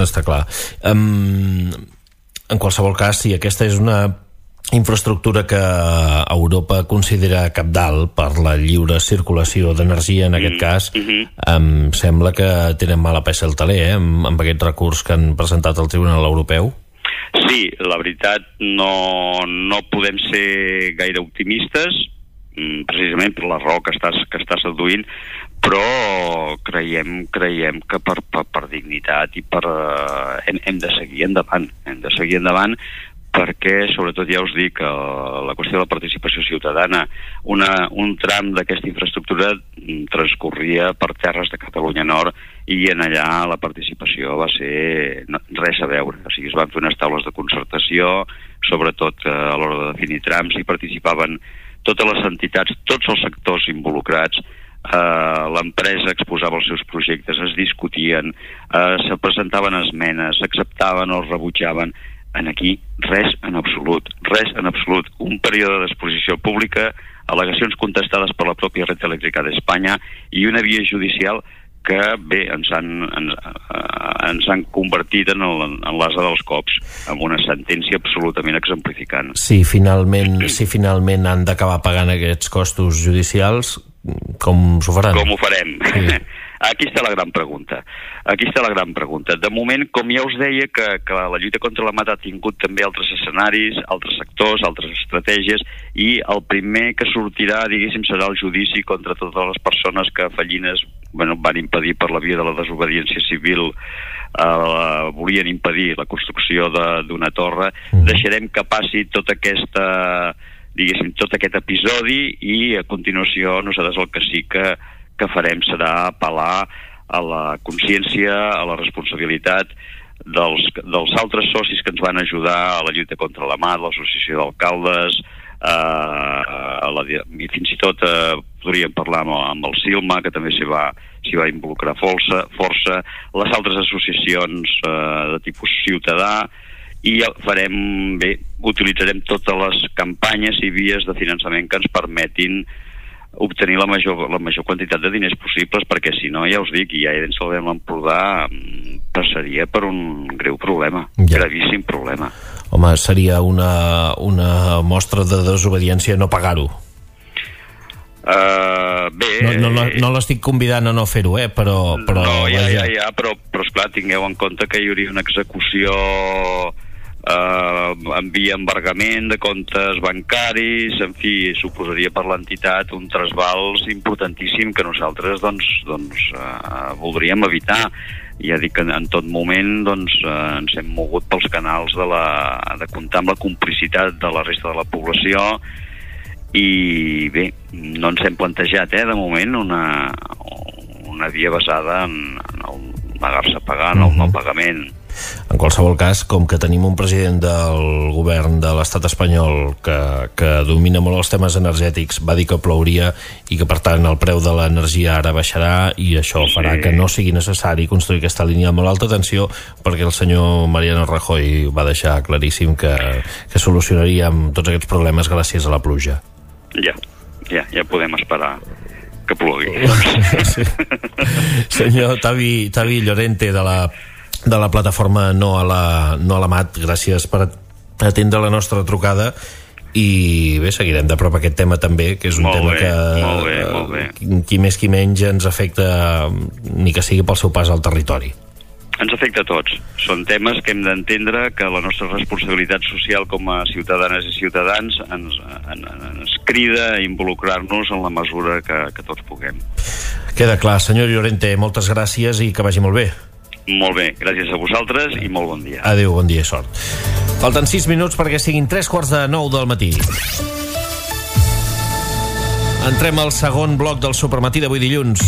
En qualsevol cas, si aquesta és una infraestructura que Europa considera cabdal per la lliure circulació d'energia, en aquest cas, em sembla que tenen mala peça al taler, amb aquest recurs que han presentat al Tribunal Europeu. Sí, la veritat no podem ser gaire optimistes, precisament per la raó que està seduint, però creiem que per dignitat i hem de seguir endavant, perquè, sobretot, ja us dic, la qüestió de la participació ciutadana, un tram d'aquesta infraestructura transcorria per terres de Catalunya Nord i en allà la participació va ser res a veure. O sigui, es van fer unes taules de concertació, sobretot a l'hora de definir trams, i participaven totes les entitats, tots els sectors involucrats. L'empresa exposava els seus projectes, es discutien, se presentaven esmenes, s'acceptaven o es rebutjaven. Aquí res en absolut. Un període d'exposició pública, al·legacions contestades per la pròpia Red Eléctrica d'Espanya i una via judicial que, bé, ens han convertit en l'ase dels cops, amb una sentència absolutament exemplificant. Si finalment han d'acabar pagant aquests costos judicials, com s'ho faran? Com ho farem? Sí. Aquí està la gran pregunta. De moment, com ja us deia, que la lluita contra la mat ha tingut també altres escenaris, altres sectors, altres estratègies, i el primer que sortirà, diguéssim, serà el judici contra totes les persones que fallines van impedir per la via de la desobediència civil, volien impedir la construcció d'una torre. Deixarem que passi tot aquest episodi i a continuació nosaltres el que sí que farem serà apel·lar a la consciència, a la responsabilitat dels altres socis que ens van ajudar a la lluita contra la mat, l'Associació d'Alcaldes, i fins i tot podríem parlar amb el Silma, que també s'hi va involucrar força, les altres associacions de tipus ciutadà, i utilitzarem totes les campanyes i vies de finançament que ens permetin obtenir la major quantitat de diners possibles, perquè si no, ja us dic, i ja dins el l'Empordà passaria per un greu problema, gravíssim problema. Home, seria una mostra de desobediència no pagar-ho. No l'estic convidant a no fer-ho, però esclar, tingueu en compte que hi hauria una execució en via embargament de comptes bancaris, en fi, suposaria per l'entitat un trasbals importantíssim que nosaltres voldríem evitar. Ja dic que en tot moment ens hem mogut pels canals de comptar amb la complicitat de la resta de la població, i bé, no ens hem plantejat de moment una via basada en el negar-se a pagar, en el no pagament. En qualsevol cas, com que tenim un president del govern de l'estat espanyol que domina molt els temes energètics, va dir que plouria i que per tant el preu de l'energia ara baixarà, i això farà que no sigui necessari construir aquesta línia de molt alta tensió, perquè el senyor Mariano Rajoy va deixar claríssim que solucionaríem tots aquests problemes gràcies a la pluja. Ja podem esperar que plogui. Sí. Senyor Tavi Llorente, de la plataforma No a la Mat, gràcies per atendre la nostra trucada, i bé, seguirem de prop aquest tema també, que és un tema que qui més qui menys ens afecta, ni que sigui pel seu pas al territori. ens afecta a tots. Són temes que hem d'entendre que la nostra responsabilitat social com a ciutadanes i ciutadans ens crida a involucrar-nos en la mesura que tots puguem. Queda clar, senyor Llorente, moltes gràcies i que vagi molt bé. Molt bé, gràcies a vosaltres i molt bon dia. Adéu, bon dia i sort. Falten 6 minuts perquè siguin 3:45 del matí. Entrem al segon bloc del Supermatí d'avui dilluns.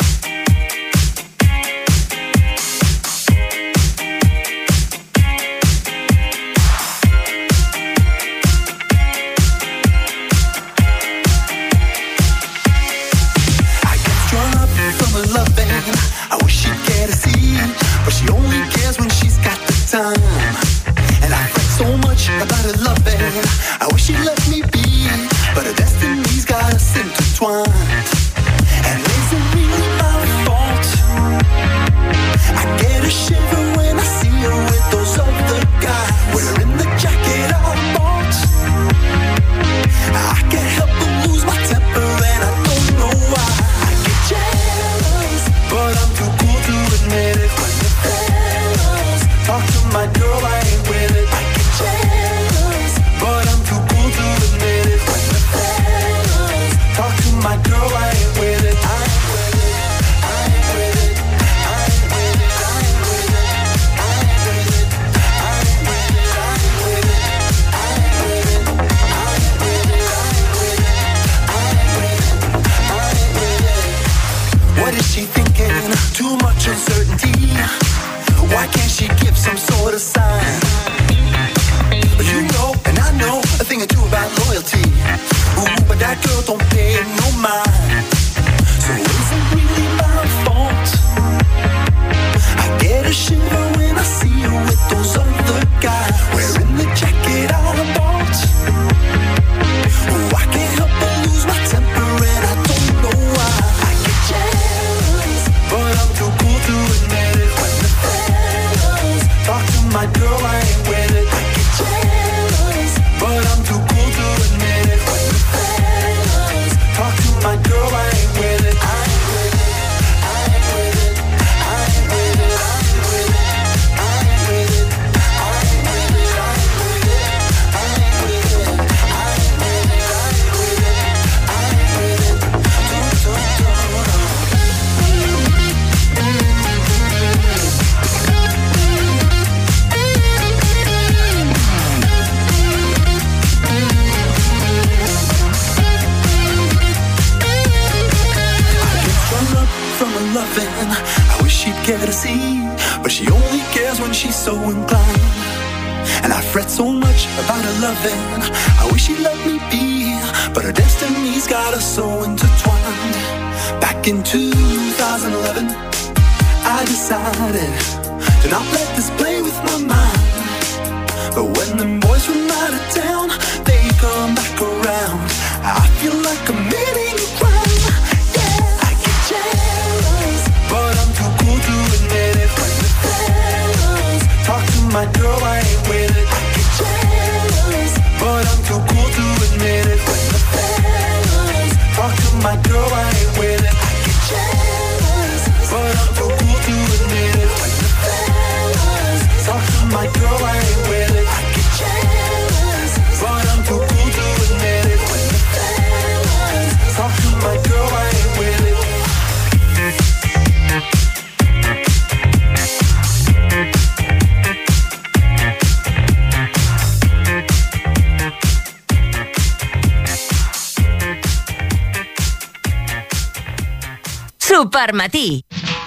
Supermatí.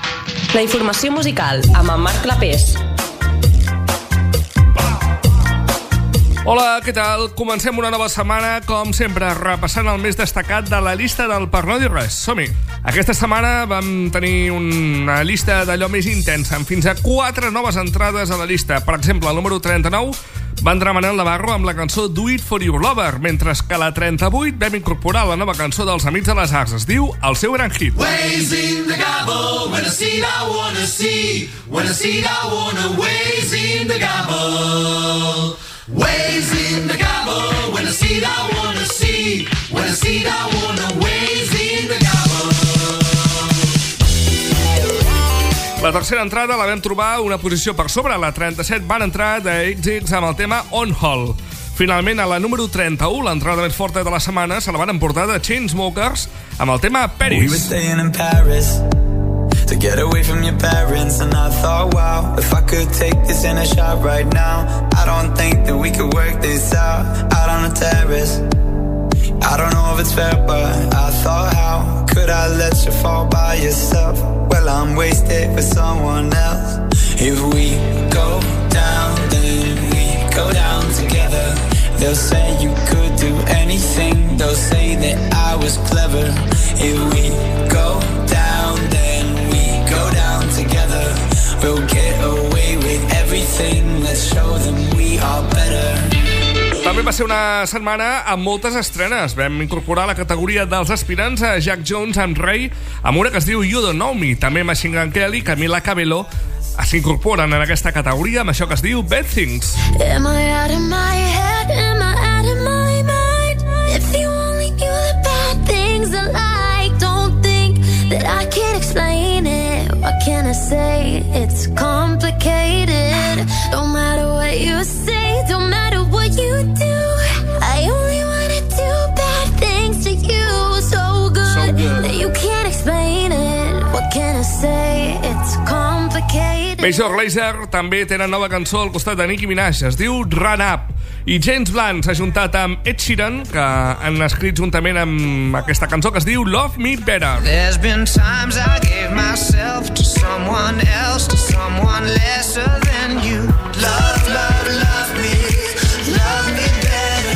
La informació musical amb en Marc Clapés. Hola, què tal? Comencem una nova setmana, com sempre, repassant el més destacat de la llista del Per no dir res. Som-hi! Aquesta setmana vam tenir una llista d'allò més intensa, amb fins a 4 noves entrades a la llista. Per exemple, el número 39 va entrar Manel Navarro amb la cançó Do It For Your Lover, mentre que a la 38 vam incorporar la nova cançó dels Amics de les Arts. Es diu El seu gran hit. Ways in the gobble, when I see it I wanna see, when I see it I wanna, ways in the gobble. Ways in the gobble, when I see it I wanna see, when I see it I wanna, ways in the gobble. La tercera entrada la vam trobar una posició per sobre. La 37 van entrar de XX amb el tema On Hall. Finalment, a la número 31, l'entrada més forta de la setmana, se la van emportar de Chainsmokers amb el tema Paris. We were staying in Paris to get away from your parents, and I thought, wow, if I could take this in a shot right now, I don't think that we could work this out on the terrace. I don't know if it's fair, but I thought, how could I let you fall by yourself? Well, I'm wasted with someone else. If we go down, then we go down together. They'll say you could do anything. They'll say that I was clever. If we go down, then we go down together. We'll get away with everything. Let's show them we are better. També va ser una setmana amb moltes estrenes. Vam incorporar la categoria dels aspirants a Jack Jones amb Ray, amb una que es diu You Don't Know Me. També Machine Gun Kelly, Camila Cabello s'incorporen en aquesta categoria amb això que es diu Bad Things. Am I out of my head? Am I out of my mind? If you only knew the bad things I like, don't think that I can explain it. What can I say? It's complicated. Don't matter what you say, don't matter what you do, I only wanna do bad things to you. So good that you can't explain it. What can I say? It's complicated. Major Lazer també tenen nova cançó al costat de Nicki Minaj, es diu Run Up. I James Blunt s'ha juntat amb Ed Sheeran, que han escrit juntament amb aquesta cançó que es diu Love Me Better. There's been times I gave myself to someone else, to someone lesser than you. Love, love, love me better.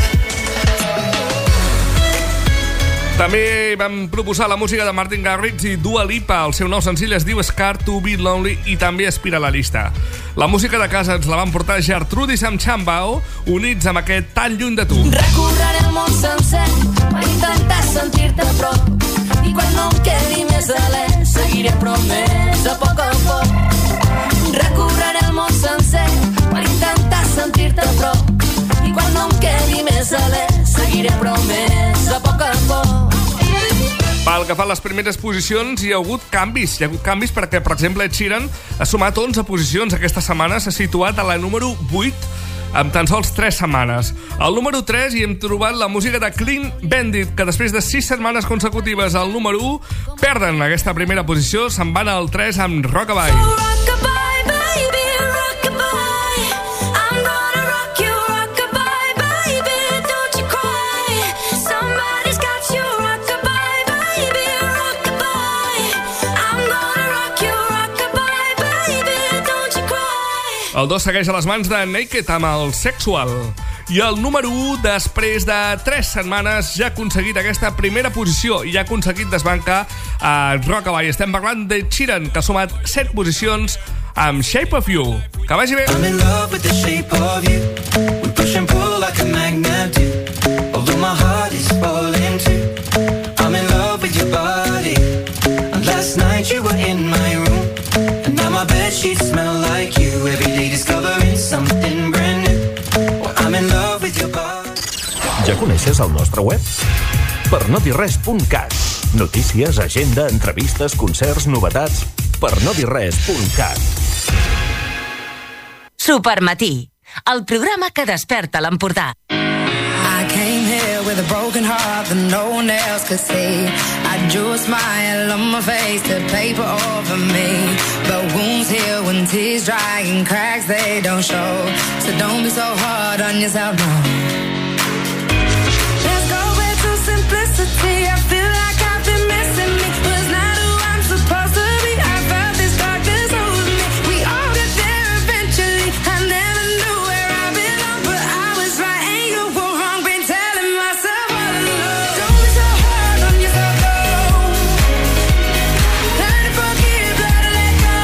També vam proposar la música de Martin Garrix i Dua Lipa. El seu nou senzill es diu Scared to be Lonely i també aspira a la llista. La música de casa ens la van portar Gertrudis amb Chambao, units amb aquest Tan lluny de tu. Recorreré el món sencer per intentar sentir-te a prop, i quan no em quedi més alè seguiré promès a poc. Recorreré el món sencer per intentar sentir-te a prop, i quan no em quedi més alè seguiré promès a poc. Pel que fa a les primeres posicions, hi ha hagut canvis. Hi ha hagut canvis perquè, per exemple, Ed Sheeran ha sumat 11 posicions aquesta setmana, s'ha situat a la número 8 amb tan sols 3 setmanes. Al número 3 hi hem trobat la música de Clean Bandit, que després de 6 setmanes consecutives al número 1 perden aquesta primera posició, se'n van al 3 amb Rockabye. El 2 segueix a les mans de Naked amb el Sexual. I el número 1, després de 3 setmanes, ja ha aconseguit aquesta primera posició i ja ha aconseguit desbancar a Rockabye. Estem parlant de Sheeran, que ha sumat 7 posicions amb Shape of You. Que vagi bé! I'm in love with the shape of you. We push and pull like a magnet do. Although my heart is falling too. I'm in love with your body. And last night you were in my room. And now my bedsheets smell like you. Every day discovering something brand new. Well, I'm in love with your body. Ja coneixes el nostre web? pernodirres.cat. Notícies, agenda, entrevistes, concerts, novetats. pernodirres.cat. Supermatí, el programa que desperta l'Empordà. I came here with a broken heart that no one else could see. I drew a smile on my face to paper over me. But wounds heal when tears dry and cracks they don't show. So don't be so hard on yourself, no. Let's go back to simplicity. I feel like I've been missing me. Was not who I'm supposed to be. I felt this darkness over me. We all get there eventually. I never knew where I belong, but I was right and you were wrong. Been telling myself all along. Don't be so hard on yourself, no. Learn to forgive, learn to let go.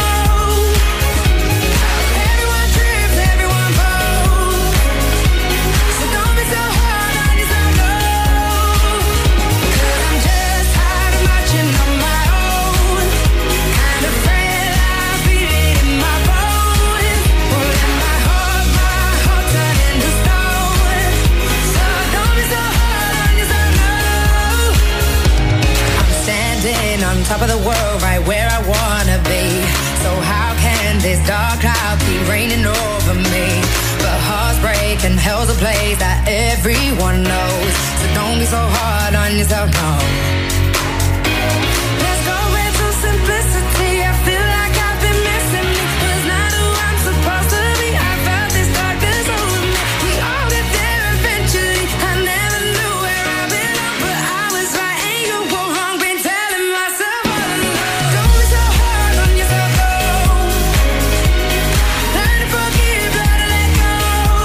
Everyone trips, everyone falls. So don't be so hard on yourself, no. 'Cause I'm just tired of marching on my own. Kind of afraid I'll beat it in my bones. Won't let my heart turn into stone. So don't be so hard on yourself, no. I'm standing on top of the world, right where I wanna be. So how dark cloud keep raining over me. But hearts break and hell's a place that everyone knows. So don't be so hard on yourself, no. Let's go into simplicity. I feel like I've been missing me. Was not who I'm supposed to be. I felt this darkness over me. We all get there eventually. I never knew where I belong, but I was right and you were wrong. Been telling myself all along. Don't be so hard on yourself, no. Learn to forgive, learn to let go.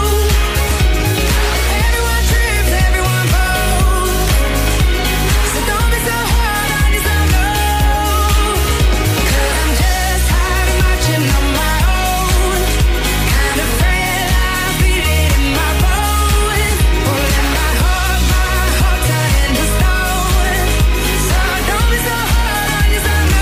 Everyone trips, everyone falls. So don't be so hard on yourself, no. 'Cause I'm just tired of marching on my own. Kind of frail, I feel it in my bones. Pulling my heart turn into stone. So don't be so hard on yourself, no.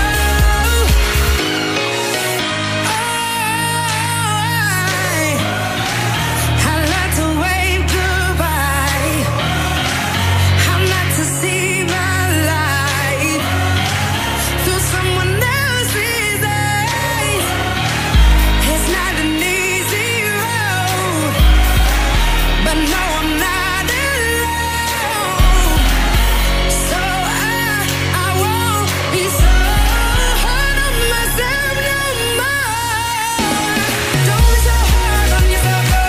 I like to wave goodbye. I like to see my life through someone else's eyes. It's not an easy road, but no, I'm not alone. So I won't be so hard on myself no more. Don't be so hard on yourself, no.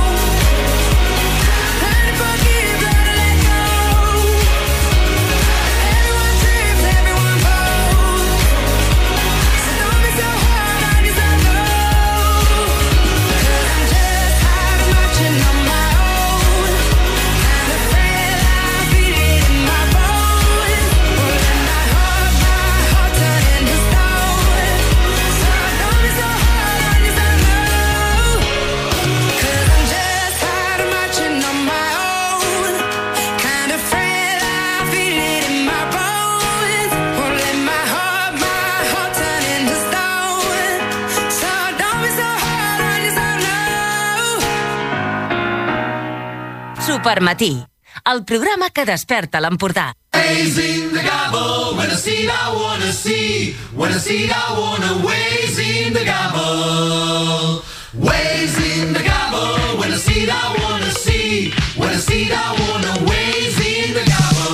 Learn to forgive, learn to let go. Everyone trips, everyone falls. So don't be so hard on yourself, no. 'Cause I'm just tired of marching on my own. Kind of frail, I feel it in my bones. Pulling my heart turn into stone. So don't be so hard on yourself, no. 'Cause I'm just tired of marching on my own. Kind of frail, I feel it in my bones. Pulling my heart turn into stone. So don't be so hard on yourself, no. Supermatí, el programa que desperta l'Empordà. Raising the gobble, when I see it, I wanna see. When I see it, I wanna ways in the gobble. Ways in the gobble, when I see it, I wanna see. When I see it, I wanna ways in the gobble.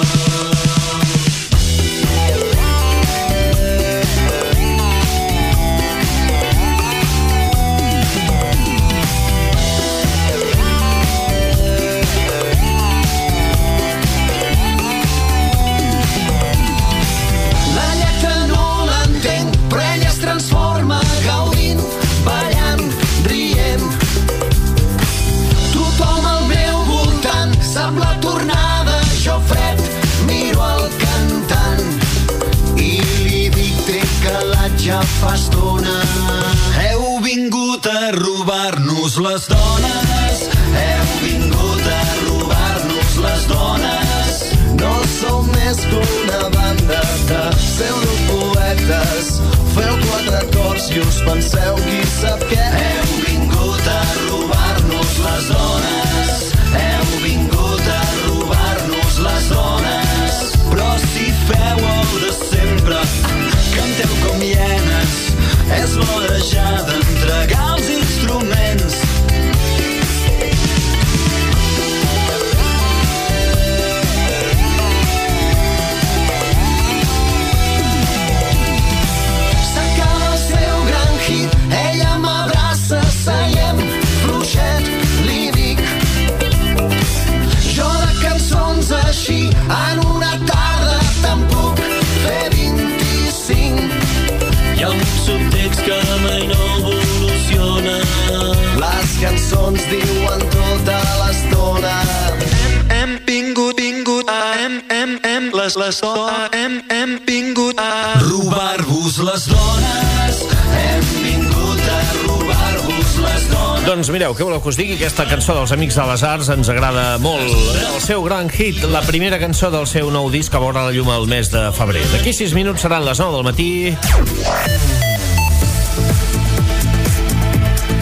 La lletra no l'entenc, però ella es transforma gaudint, ballant, rient. Tothom al meu voltant sembla tornada, jo fred, miro el cantant i li dic té calat ja fa estona. Heu vingut a robar-nos les dones, heu vingut a robar-nos les dones. No sou més que una banda de pseudopoetes. Feu quatre acords i us penseu qui sap què. Heu vingut a robar-nos les dones. Heu vingut a robar-nos les dones. Però si feu el de sempre, canteu com hienes. És l'hora ja d'entregar els instruments. S'acaba el seu gran hit, ella m'abraça, seiem fluixet, li dic. Jo de cançons així, en una tarda te'n puc fer 25. Hi ha un subtext que mai no evoluciona. Les cançons diuen tota l'estona. Hem vingut a robar-vos les dones. Hem vingut a robar-vos les dones. Doncs mireu, què voleu que us digui? Aquesta cançó dels Amics de les Arts ens agrada molt. El seu gran hit, la primera cançó del seu nou disc que veurà la llum el mes de febrer. D'aquí 6 minuts seran les 9 del matí.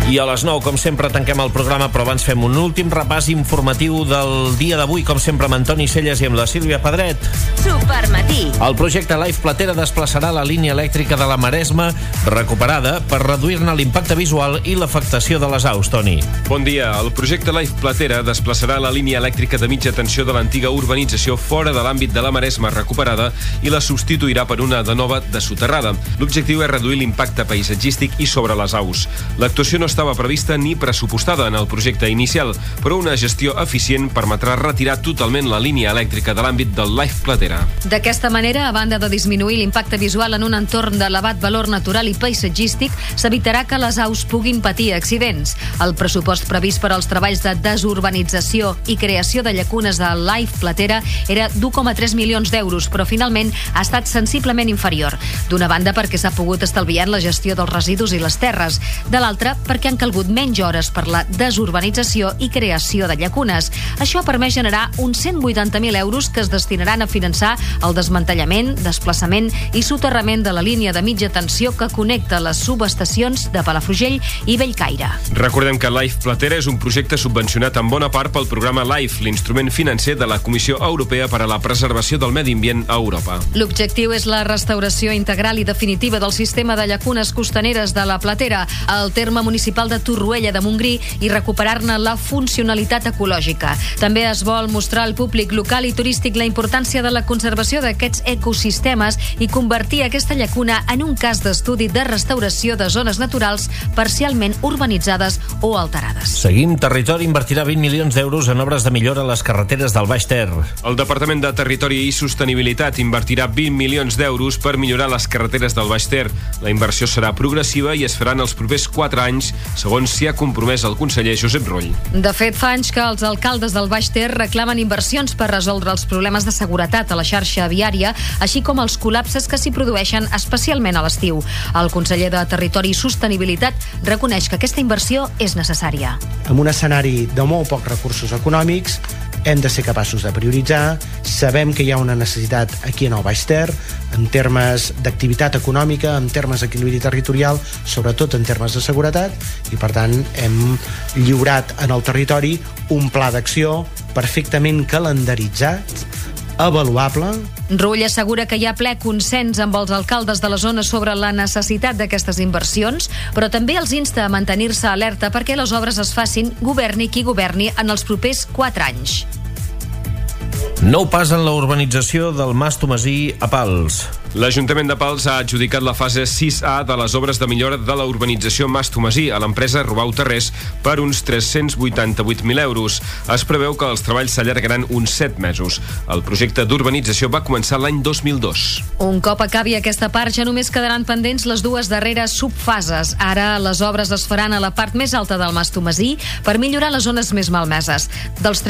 I a les 9, com sempre, tanquem el programa, però abans fem un últim repàs informatiu del dia d'avui, com sempre, amb Antoni Celles i amb la Sílvia Pedret. Supermatí. El projecte Life Platera desplaçarà la línia elèctrica de la Maresma recuperada per reduir-ne l'impacte visual i l'afectació de les aus, Toni. Bon dia. El projecte Life Platera desplaçarà la línia elèctrica de mitja tensió de l'antiga urbanització fora de l'àmbit de la Maresma recuperada i la substituirà per una de nova de soterrada. L'objectiu és reduir l'impacte paisatgístic i sobre les aus. L'actuació no estava prevista ni pressupostada en el projecte inicial, però una gestió eficient permetrà retirar totalment la línia elèctrica de l'àmbit del Life Platera. D'aquesta manera, a banda de disminuir l'impacte visual en un entorn d'elevat valor natural i paisatgístic, s'evitarà que les aus puguin patir accidents. El pressupost previst per als treballs de desurbanització i creació de llacunes de Life Platera era d'1,3 milions d'euros, però finalment ha estat sensiblement inferior. D'una banda, perquè s'ha pogut estalviar en la gestió dels residus i les terres. De l'altra, perquè han calgut menys hores per la desurbanització i creació de llacunes. Això ha permès generar uns 180.000 euros que es destinaran a finançar el desmantellament, desplaçament i soterrament de la línia de mitja tensió que connecta les subestacions de Palafrugell i Bellcaire. Recordem que Life Platera és un projecte subvencionat en bona part pel programa LIFE, l'instrument financer de la Comissió Europea per a la Preservació del Medi Ambient a Europa. L'objectiu és la restauració integral i definitiva del sistema de llacunes costaneres de la Platera, al terme municipal de Torroella de Montgrí, i recuperar-ne la funcionalitat ecològica. També es vol mostrar al públic local i turístic la importància de la conservació d'aquests ecosistemes i convertir aquesta llacuna en un cas d'estudi de restauració de zones naturals parcialment urbanitzades o alterades. Seguim. Territori invertirà 20 milions d'euros en obres de millora a les carreteres del Baix Ter. El Departament de Territori i Sostenibilitat invertirà 20 milions d'euros per millorar les carreteres del Baix Ter. La inversió serà progressiva i es farà en els propers 4 anys, segons s'hi ha compromès el conseller Josep Rull. De fet, fa anys que els alcaldes del Baix Ter reclamen inversions per resoldre els problemes de seguretat a la xarxa viària, així com els col·lapses que s'hi produeixen especialment a l'estiu. El conseller de Territori i Sostenibilitat reconeix que aquesta inversió és necessària. En un escenari de molt pocs recursos econòmics, hem de ser capaços de prioritzar. Sabem que hi ha una necessitat aquí en el Baix Ter, en termes d'activitat econòmica, en termes d'equilibri territorial, sobretot en termes de seguretat, i per tant hem lliurat en el territori un pla d'acció perfectament calendaritzat, avaluable. Rull assegura que hi ha ple consens amb els alcaldes de la zona sobre la necessitat d'aquestes inversions, però també els insta a mantenir-se alerta perquè les obres es facin, governi qui governi, en els propers 4 anys. Nou pas en la urbanització del Mas Tomasí a Pals. L'Ajuntament de Pals ha adjudicat la fase 6A de les obres de millora de la urbanització Mas Tomasí a l'empresa Robau Terrés per uns 388.000 euros. Es preveu que els treballs s'allargaran uns 7 mesos. El projecte d'urbanització va començar l'any 2002. Un cop acabi aquesta part, ja només quedaran pendents les dues darreres subfases. Ara les obres es faran a la part més alta del Mas Tomasí per millorar les zones més malmeses. Dels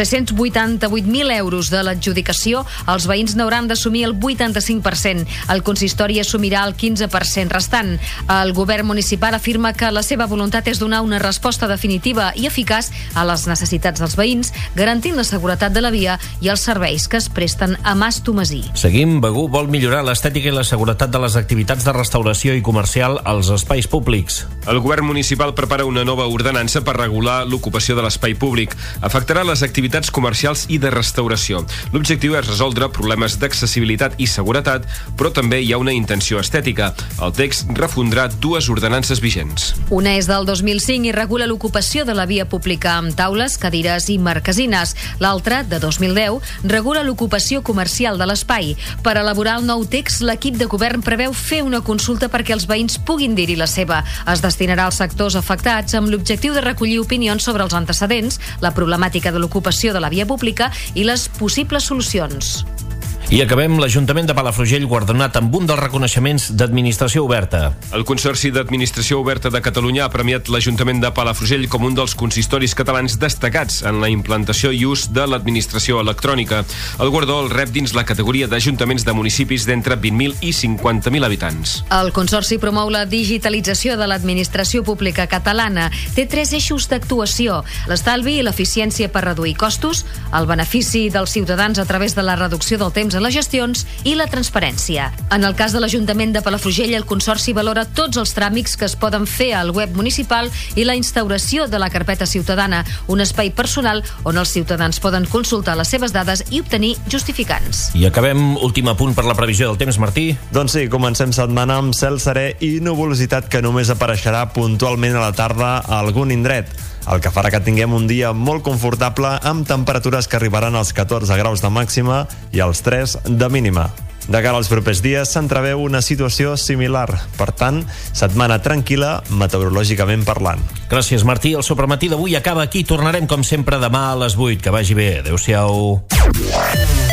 388.000 euros de l'adjudicació, els veïns n'hauran d'assumir el 85%. El consistori assumirà el 15% restant. El govern municipal afirma que la seva voluntat és donar una resposta definitiva i eficaç a les necessitats dels veïns, garantint la seguretat de la via i els serveis que es presten a Mas Tomasí. Seguim. Begur vol millorar l'estètica i la seguretat de les activitats de restauració i comercial als espais públics. El govern municipal prepara una nova ordenança per regular l'ocupació de l'espai públic. Afectarà les activitats comercials i de restauració. L'objectiu és resoldre problemes d'accessibilitat i seguretat, però també hi ha una intenció estètica. El text refondrà dues ordenances vigents. Una és del 2005 i regula l'ocupació de la via pública amb taules, cadires i marquesines. L'altra, de 2010, regula l'ocupació comercial de l'espai. Per elaborar el nou text, l'equip de govern preveu fer una consulta perquè els veïns puguin dir-hi la seva. Es destinarà als sectors afectats amb l'objectiu de recollir opinions sobre els antecedents, la problemàtica de l'ocupació de la via pública i les possibles solucions. I acabem. L'Ajuntament de Palafrugell guardonat amb un dels reconeixements d'Administració Oberta. El Consorci d'Administració Oberta de Catalunya ha premiat l'Ajuntament de Palafrugell com un dels consistoris catalans destacats en la implantació i ús de l'administració electrònica. El guardó el rep dins la categoria d'ajuntaments de municipis d'entre 20.000 i 50.000 habitants. El Consorci promou la digitalització de l'administració pública catalana. Té 3 eixos d'actuació: l'estalvi i l'eficiència per reduir costos, el benefici dels ciutadans a través de la reducció del temps a les gestions i la transparència. En el cas de l'Ajuntament de Palafrugell, el Consorci valora tots els tràmits que es poden fer al web municipal i la instauració de la carpeta ciutadana, un espai personal on els ciutadans poden consultar les seves dades i obtenir justificants. I acabem, últim apunt per la previsió del temps, Martí. Doncs sí, comencem setmana amb cel serè i nuvolositat que només apareixerà puntualment a la tarda a algun indret, el que farà que tinguem un dia molt confortable amb temperatures que arribaran als 14 graus de màxima i als 3 de mínima. De cara als propers dies s'entreveu una situació similar. Per tant, setmana tranquil·la meteorològicament parlant. Gràcies, Martí. El Supermatí d'avui acaba aquí. Tornarem, com sempre, demà a les 8. Que vagi bé. Adéu-siau.